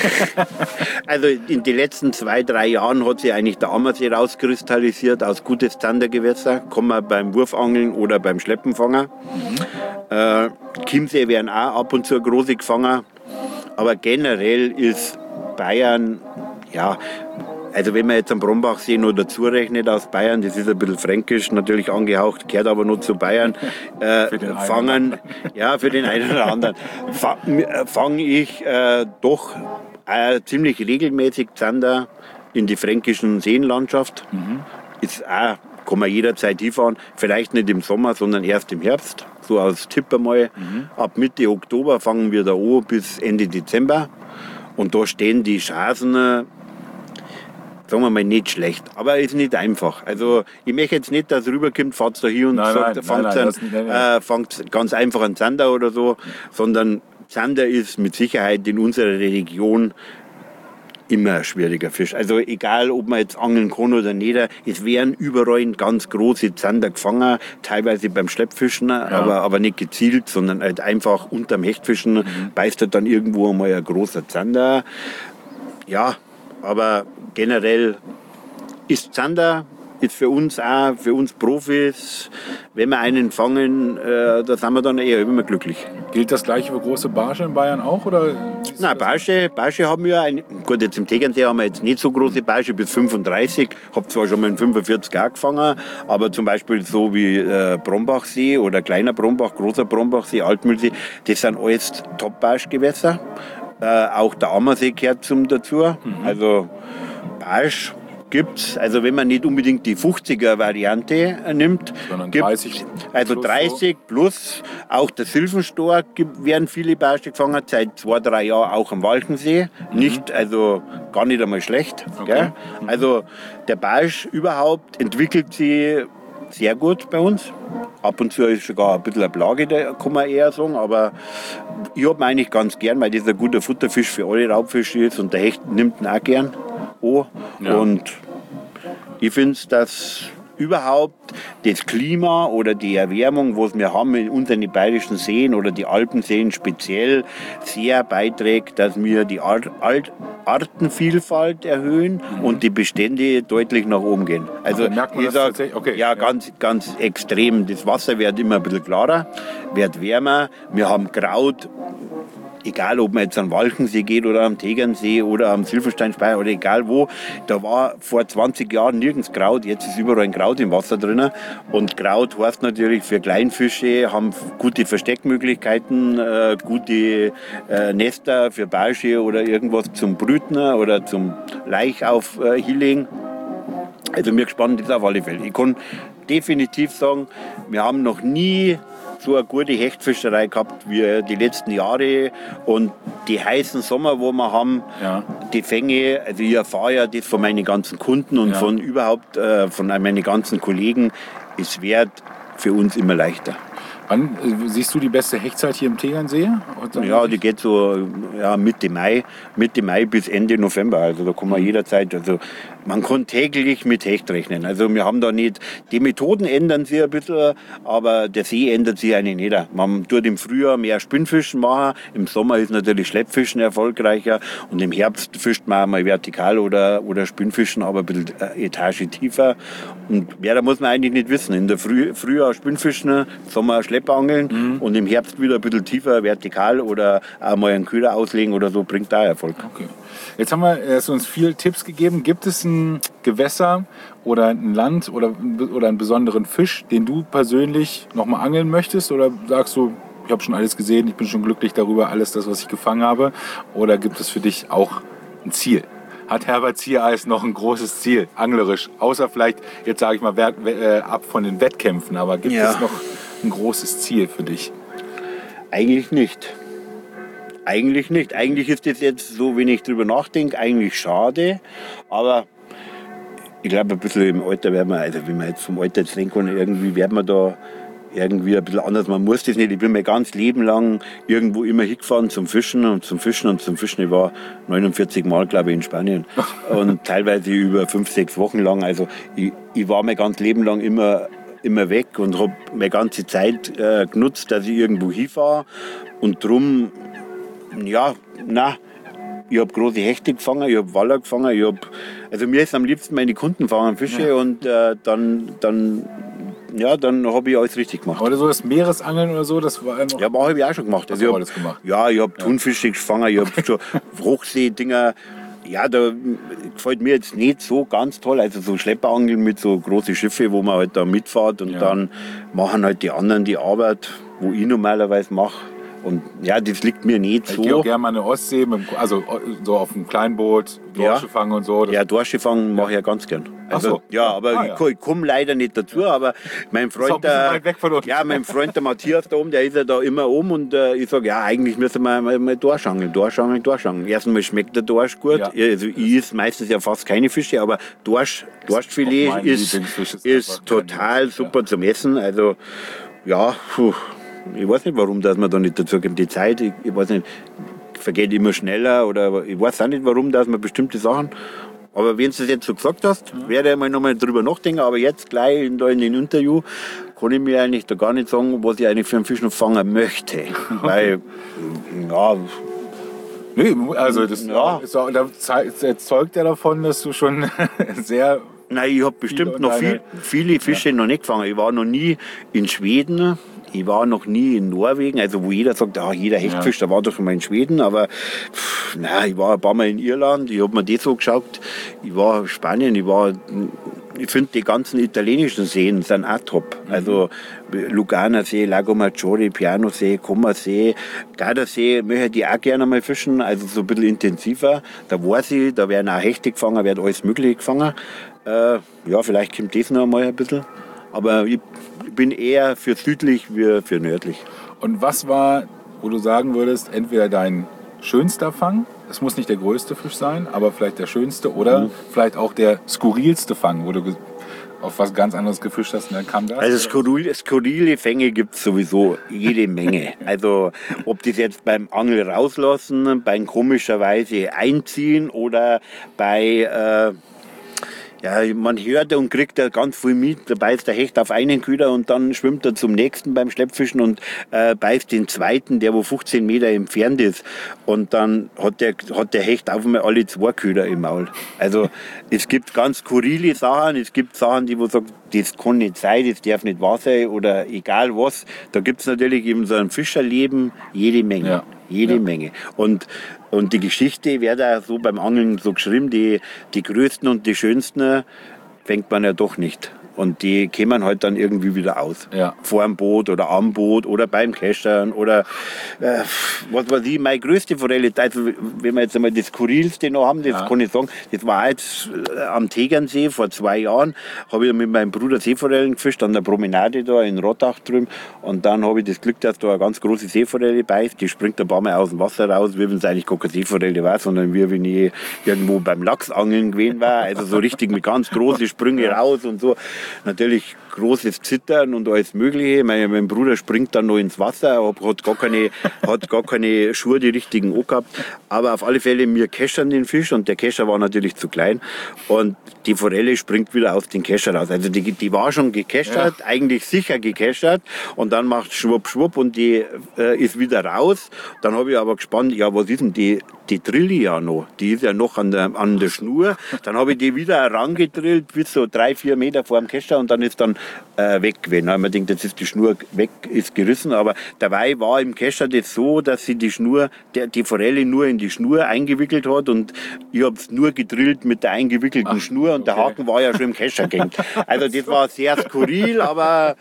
Also in den letzten zwei, drei Jahren hat sich eigentlich der Ammersee rauskristallisiert aus gutes Zandergewässer. Kann man beim Wurfangeln oder beim Schleppenfangen. Mhm. Äh, Chiemsee werden auch ab und zu große gefangen. Aber generell ist Bayern, ja, also wenn man jetzt am Brombachsee noch dazu rechnet aus Bayern, das ist ein bisschen fränkisch natürlich angehaucht, gehört aber noch zu Bayern, äh, fangen, ja, für den einen oder anderen, fange ich äh, doch äh, ziemlich regelmäßig Zander in die fränkischen Seenlandschaft. Mhm. Ist auch, kann man jederzeit hinfahren, vielleicht nicht im Sommer, sondern erst im Herbst. So als Tipp einmal, mhm. ab Mitte Oktober fangen wir da an bis Ende Dezember. Und da stehen die Chancen, sagen wir mal, nicht schlecht. Aber ist nicht einfach. Also ich möchte jetzt nicht, dass rüberkommt, fahrt da hier und nein, sagt, nein, fangt, nein, nein, nein, äh, fangt ganz einfach einen Zander oder so, sondern Zander ist mit Sicherheit in unserer Region immer ein schwieriger Fisch. Also egal, ob man jetzt angeln kann oder nicht, es werden überall ganz große Zander gefangen, teilweise beim Schleppfischen, ja. aber, aber nicht gezielt, sondern halt einfach unterm Hechtfischen mhm. beißt halt dann irgendwo einmal ein großer Zander. Ja, aber generell ist Zander ist für uns auch, für uns Profis, wenn wir einen fangen, äh, da sind wir dann eher immer glücklich. Gilt das gleiche für große Barsche in Bayern auch? Oder Nein, Barsche, Barsche haben wir, ein, gut, jetzt im Tegernsee haben wir jetzt nicht so große Barsche, bis fünfunddreißig, habe zwar schon mal in fünfundvierzig auch gefangen, aber zum Beispiel so wie äh, Brombachsee oder kleiner Brombach, großer Brombachsee, Altmühlsee, das sind alles Top-Barschgewässer. Äh, auch der Ammersee gehört zum dazu, mhm. also Barsch gibt's, also wenn man nicht unbedingt die fünfziger-Variante nimmt, sondern dreißig also plus dreißig so. Plus, auch der Silfenstor gibt, werden viele Barsche gefangen, seit zwei, drei Jahren auch am Walchensee, mhm. nicht, also gar nicht einmal schlecht. Okay. Gell? Mhm. Also der Barsch überhaupt entwickelt sich sehr gut bei uns. Ab und zu ist sogar ein bisschen eine Plage, da kann man eher sagen, aber ich habe ihn eigentlich ganz gern, weil das ein guter Futterfisch für alle Raubfische ist und der Hecht nimmt ihn auch gern an. Ja. Und ich finde, dass überhaupt das Klima oder die Erwärmung, was wir haben in unseren bayerischen Seen oder die Alpenseen speziell, sehr beiträgt, dass wir die Art, Art, Artenvielfalt erhöhen mhm. und die Bestände deutlich nach oben gehen. Also merkt man ich das sag, tatsächlich? Okay, ja, ja, ganz, ganz extrem. Das Wasser wird immer ein bisschen klarer, wird wärmer. Wir haben Kraut. Egal, ob man jetzt am Walchensee geht oder am Tegernsee oder am Silbersteinspeicher oder egal wo, da war vor zwanzig Jahren nirgends Kraut, jetzt ist überall ein Kraut im Wasser drin. Und Kraut heißt natürlich für Kleinfische, haben gute Versteckmöglichkeiten, äh, gute äh, Nester für Barsche oder irgendwas zum Brüten oder zum Laich auf äh, hinlegen. Also mir gespannt ist auf alle Fälle. Ich kann definitiv sagen, wir haben noch nie so eine gute Hechtfischerei gehabt wie die letzten Jahre und die heißen Sommer, wo wir haben, ja. die Fänge, also ich erfahre ja das von meinen ganzen Kunden und ja. von überhaupt äh, von meinen ganzen Kollegen, es wird für uns immer leichter. Wann äh, siehst du die beste Hechtzeit hier im Tegernsee? Ja, die geht so ja, Mitte Mai, Mitte Mai bis Ende November, also da kann man mhm. jederzeit, also man kann täglich mit Hecht rechnen. Also wir haben da nicht, die Methoden ändern sich ein bisschen, aber der See ändert sich eigentlich nicht. Man tut im Frühjahr mehr Spinnfischen machen, im Sommer ist natürlich Schleppfischen erfolgreicher und im Herbst fischt man mal vertikal oder, oder Spinnfischen, aber ein bisschen Etage tiefer. Und mehr, da muss man eigentlich nicht wissen. In der Früh, Frühjahr Spinnfischen, Sommer Schleppangeln mhm. und im Herbst wieder ein bisschen tiefer vertikal oder auch mal einen Köder auslegen oder so, bringt da Erfolg. Okay. Jetzt haben wir hast uns viele Tipps gegeben. Gibt es ein Gewässer oder ein Land oder, oder einen besonderen Fisch, den du persönlich noch mal angeln möchtest? Oder sagst du, ich habe schon alles gesehen, ich bin schon glücklich darüber, alles das, was ich gefangen habe? Oder gibt es für dich auch ein Ziel? Hat Herbert Ziereis noch ein großes Ziel, anglerisch? Außer vielleicht, jetzt sage ich mal, wert, äh, ab von den Wettkämpfen. Aber gibt ja. es noch ein großes Ziel für dich? Eigentlich nicht. Eigentlich nicht. Eigentlich ist das jetzt so, wenn ich drüber nachdenke, eigentlich schade. Aber ich glaube, ein bisschen im Alter werden wir, also wenn man jetzt vom Alter jetzt denken kann, irgendwie werden wir da irgendwie ein bisschen anders. Man muss das nicht. Ich bin mein ganzes Leben lang irgendwo immer hingefahren zum Fischen und zum Fischen und zum Fischen. Ich war neunundvierzig Mal, glaube ich, in Spanien. Und teilweise über fünf, sechs Wochen lang. Also ich, ich war mein ganzes Leben lang immer, immer weg und habe meine ganze Zeit äh, genutzt, dass ich irgendwo hinfahre. Und drum ja, nein. Ich habe große Hechte gefangen, ich habe Waller gefangen, ich hab, also mir ist am liebsten meine Kunden fangen Fische ja. und äh, dann, dann, ja, dann habe ich alles richtig gemacht. Oder so das Meeresangeln oder so, das war noch... Ja, aber habe ich auch schon gemacht. Also ich hab, alles gemacht. Ja, ich habe ja. Thunfische gefangen, ich habe schon Hochseedinger. Ja, da gefällt mir jetzt nicht so ganz toll. Also so Schlepperangeln mit so großen Schiffen, wo man halt da mitfährt und ja. dann machen halt die anderen die Arbeit, wo ich normalerweise mache. Und ja, das liegt mir nicht ich so. Ich gehe auch gerne mal eine Ostsee, also so auf einem Kleinboot, Dorsche ja. fangen und so. Ja, Dorsche fangen mache ich ja ganz gern. Also, so. Ja, aber ah, ich, ja. ich komme leider nicht dazu. Aber mein Freund, der, ja, mein Freund der Matthias da oben, der ist ja da immer oben und äh, ich sage, ja, eigentlich müssen wir mal, mal Dorschangeln, Dorschangeln, Dorschangeln. Erstmal schmeckt der Dorsch gut. Ja. Also ich esse meistens ja fast keine Fische, aber Dorsch, Dorschfilet ist, ist, ist total super ja. zum Essen. Also ja, puh. Ich weiß nicht, warum dass man da nicht dazu kommt. Die Zeit, ich, ich weiß nicht, vergeht immer schneller oder ich weiß auch nicht, warum dass man bestimmte Sachen. Aber wenn du es jetzt so gesagt hast, ja. werde ich mal nochmal drüber nachdenken. Aber jetzt gleich in, da in dem Interview kann ich mir eigentlich da gar nicht sagen, was ich eigentlich für einen Fisch noch fangen möchte. Okay. Weil, ja. Nee, also das, ja. ist auch, das zeugt ja davon, dass du schon sehr. Nein, ich habe bestimmt noch viel, viele Fische ja. noch nicht gefangen. Ich war noch nie in Schweden. Ich war noch nie in Norwegen, also wo jeder sagt, ah, jeder Hechtfisch, ja. da war doch schon mal in Schweden, aber pff, nein, ich war ein paar Mal in Irland, ich habe mir das so geschaut, ich war in Spanien, ich war, ich finde die ganzen italienischen Seen sind auch top, mhm. also Luganersee, Lago Maggiore, Pianosee, Comersee, Gardasee möchte ich auch gerne mal fischen, also so ein bisschen intensiver, da weiß ich, da werden auch Hechte gefangen, wird alles mögliche gefangen, äh, ja, vielleicht kommt das noch mal ein bisschen, aber ich bin eher für südlich wie für nördlich. Und was war, wo du sagen würdest, entweder dein schönster Fang, es muss nicht der größte Fisch sein, aber vielleicht der schönste oder mhm. vielleicht auch der skurrilste Fang, wo du auf was ganz anderes gefischt hast und dann kam das? Also skurrile, skurrile Fänge gibt es sowieso jede Menge. Also ob das jetzt beim Angel rauslassen, beim komischerweise einziehen oder bei... Äh, Ja, man hört und kriegt ja ganz viel mit. Da beißt der Hecht auf einen Köder und dann schwimmt er zum nächsten beim Schleppfischen und äh, beißt den zweiten, der wo fünfzehn Meter entfernt ist. Und dann hat der, hat der Hecht auf einmal alle zwei Köder im Maul. Also es gibt ganz skurrile Sachen, es gibt Sachen, die wo sagen, das kann nicht sein, das darf nicht wahr sein oder egal was. Da gibt es natürlich eben so ein Fischerleben jede Menge. Ja. Jede ja. Menge. Und, und die Geschichte wird auch so beim Angeln so geschrieben, die, die größten und die schönsten fängt man ja doch nicht. Und die kämen halt dann irgendwie wieder aus. Ja. Vor dem Boot oder am Boot oder beim Keschern oder äh, was weiß ich, meine größte Forelle, also wenn wir jetzt einmal das Skurrilste noch haben, das ja. kann ich sagen, das war jetzt am Tegernsee vor zwei Jahren, habe ich mit meinem Bruder Seeforellen gefischt, an der Promenade da in Rottach drüben und dann habe ich das Glück, dass da eine ganz große Seeforelle beißt, die springt ein paar Mal aus dem Wasser raus, wie wenn es eigentlich gar keine Seeforelle war, sondern wie wenn ich irgendwo beim Lachsangeln gewesen war, also so richtig mit ganz großen Sprüngen raus und so. natürlich großes Zittern und alles Mögliche. Mein, mein Bruder springt dann noch ins Wasser, hat gar keine, hat gar keine Schuhe, die richtigen angehabt. Aber auf alle Fälle, wir keschern den Fisch und der Kescher war natürlich zu klein. Und die Forelle springt wieder aus den Kescher raus. Also die, die war schon gekeschert, ja. eigentlich sicher gekeschert. Und dann macht schwupp, schwupp und die äh, ist wieder raus. Dann habe ich aber gespannt, ja, was ist denn die? Die drill ich ja noch. Die ist ja noch an der, an der Schnur. Dann habe ich die wieder herangedrillt bis so drei, vier Meter vor dem Kescher und dann ist dann äh, weg gewesen. Da habe ich mir gedacht, jetzt ist die Schnur weg, ist gerissen. Aber dabei war im Kescher das so, dass sie die Schnur, der, die Forelle nur in die Schnur eingewickelt hat und ich habe es nur gedrillt mit der eingewickelten Ach, Schnur und okay. der Haken war ja schon im Kescher gehängt. Also das war sehr skurril, aber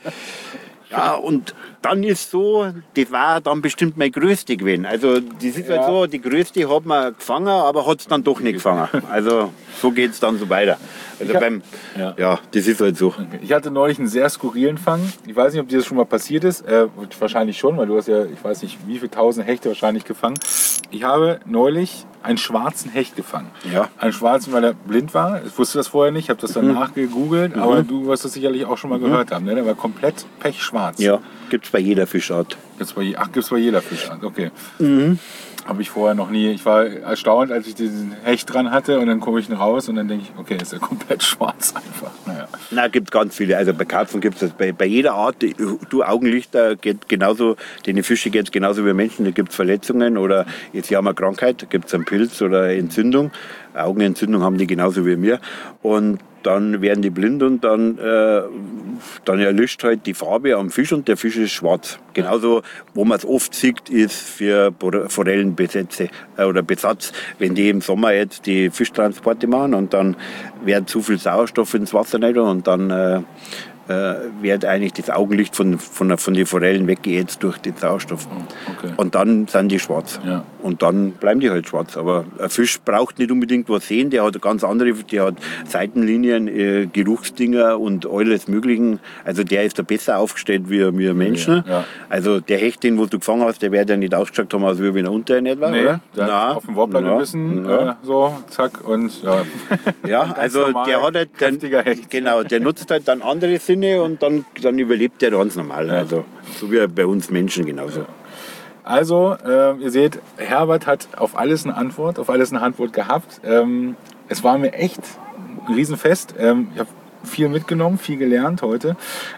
ja, und dann ist so, das war dann bestimmt mein größte gewesen. Also das ist ja. halt so, die größte hat man gefangen, aber hat es dann doch nicht gefangen. Also so geht es dann so weiter. Also hab, beim, ja. ja, das ist halt so. Okay. Ich hatte neulich einen sehr skurrilen Fang. Ich weiß nicht, ob dir das schon mal passiert ist. Äh, wahrscheinlich schon, weil du hast ja, ich weiß nicht, wie viele tausend Hechte wahrscheinlich gefangen. Ich habe neulich einen schwarzen Hecht gefangen. Ja. Einen schwarzen, weil er blind war. Ich wusste das vorher nicht, ich habe das dann mhm. nachgegoogelt. Mhm. Aber du wirst das sicherlich auch schon mal mhm. gehört haben. Ne? Der war komplett pechschwarz. Ja, gibt es bei jeder Fischart. Gibt's bei, ach, gibt es bei jeder Fischart, okay. Mhm. Habe ich vorher noch nie. Ich war erstaunt, als ich diesen Hecht dran hatte und dann komme ich ihn raus und dann denke ich, okay, ist er komplett schwarz einfach. Naja. Na, gibt ganz viele. Also bei Karpfen gibt es bei, bei jeder Art. Du, Augenlichter geht genauso, den Fische geht es genauso wie Menschen. Da gibt es Verletzungen oder jetzt haben wir Krankheit, da gibt es einen Pilz oder Entzündung. Augenentzündung haben die genauso wie wir. Und dann werden die blind und dann, äh, dann erlischt halt die Farbe am Fisch und der Fisch ist schwarz. Genauso, wo man es oft sieht, ist für Forellenbesätze äh, oder Besatz, wenn die im Sommer jetzt die Fischtransporte machen und dann wird zu viel Sauerstoff ins Wasser rein und dann äh, äh, wird eigentlich das Augenlicht von, von, von den Forellen weggeätzt durch den Sauerstoff. Okay. Und dann sind die schwarz. Ja. Und dann bleiben die halt schwarz. Aber ein Fisch braucht nicht unbedingt was sehen, der hat ganz andere, der hat Seitenlinien, äh, Geruchsdinger und alles Mögliche. Also der ist da besser aufgestellt wie wir Menschen. Ja, ja. Also der Hecht, den wo du gefangen hast, der wird ja nicht ausgeschaut haben, als wenn er unter nicht war, nee, oder? Der Na, hat auf dem Wobbler ja, gebissen, ja. äh, so, zack, und ja. Ja, also der hat halt, dann, genau, der nutzt halt dann andere Sinne und dann, dann überlebt der ganz normal. Ja. Also so wie bei uns Menschen genauso. Ja. Also, äh, ihr seht, Herbert hat auf alles eine Antwort, auf alles eine Antwort gehabt. Ähm, es war mir echt ein Riesenfest. Ähm, ich habe viel mitgenommen, viel gelernt heute.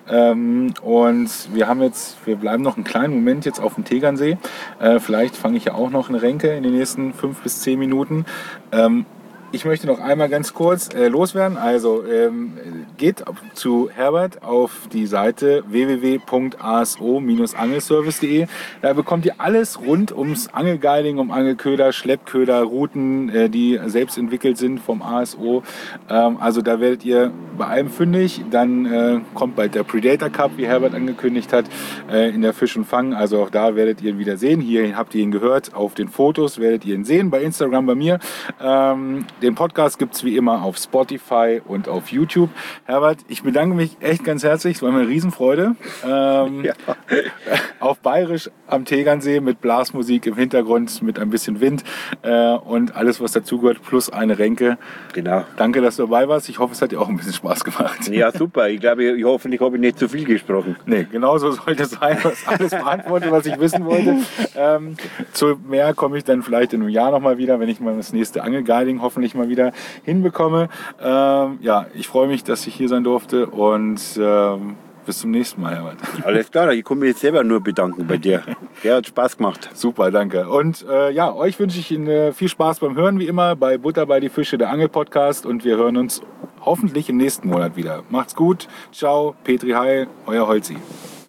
Ähm, und wir haben jetzt, wir bleiben noch einen kleinen Moment jetzt auf dem Tegernsee. Äh, vielleicht fange ich ja auch noch eine Renke in den nächsten fünf bis zehn Minuten. Ähm, Ich möchte noch einmal ganz kurz äh, loswerden. Also ähm, geht zu Herbert auf die Seite w w w punkt a s o Bindestrich angelservice punkt d e. Da bekommt ihr alles rund ums Angelguiding, um Angelköder, Schleppköder, Routen, äh, die selbst entwickelt sind vom A S O. Ähm, also da werdet ihr bei allem fündig. Dann äh, kommt bald der Predator Cup, wie Herbert angekündigt hat, äh, in der Fisch und Fang. Also auch da werdet ihr ihn wieder sehen. Hier habt ihr ihn gehört. Auf den Fotos werdet ihr ihn sehen. Bei Instagram bei mir. Ähm, Den Podcast gibt es wie immer auf Spotify und auf YouTube. Herbert, ich bedanke mich echt ganz herzlich. Es war mir eine Riesenfreude. Ähm, ja. Auf Bayerisch am Tegernsee mit Blasmusik im Hintergrund, mit ein bisschen Wind äh, und alles, was dazugehört, plus eine Renke. Genau. Danke, dass du dabei warst. Ich hoffe, es hat dir auch ein bisschen Spaß gemacht. Ja, super. Ich glaube, ich, hoffentlich habe ich nicht zu viel gesprochen. Nee, genau so sollte es sein. Das ist alles beantwortet, was ich wissen wollte. Ähm, zu mehr komme ich dann vielleicht in einem Jahr nochmal wieder, wenn ich mal das nächste Angelguiding hoffentlich mal wieder hinbekomme. Ähm, ja, ich freue mich, dass ich hier sein durfte und ähm, bis zum nächsten Mal, Herbert. Alles klar, ich komme mich jetzt selber nur bedanken bei dir. Der hat Spaß gemacht. Super, danke. Und äh, ja, euch wünsche ich Ihnen viel Spaß beim Hören, wie immer, bei Butter bei die Fische, der Angel-Podcast, und wir hören uns hoffentlich im nächsten Monat wieder. Macht's gut, ciao, Petri Heil, euer Holzi.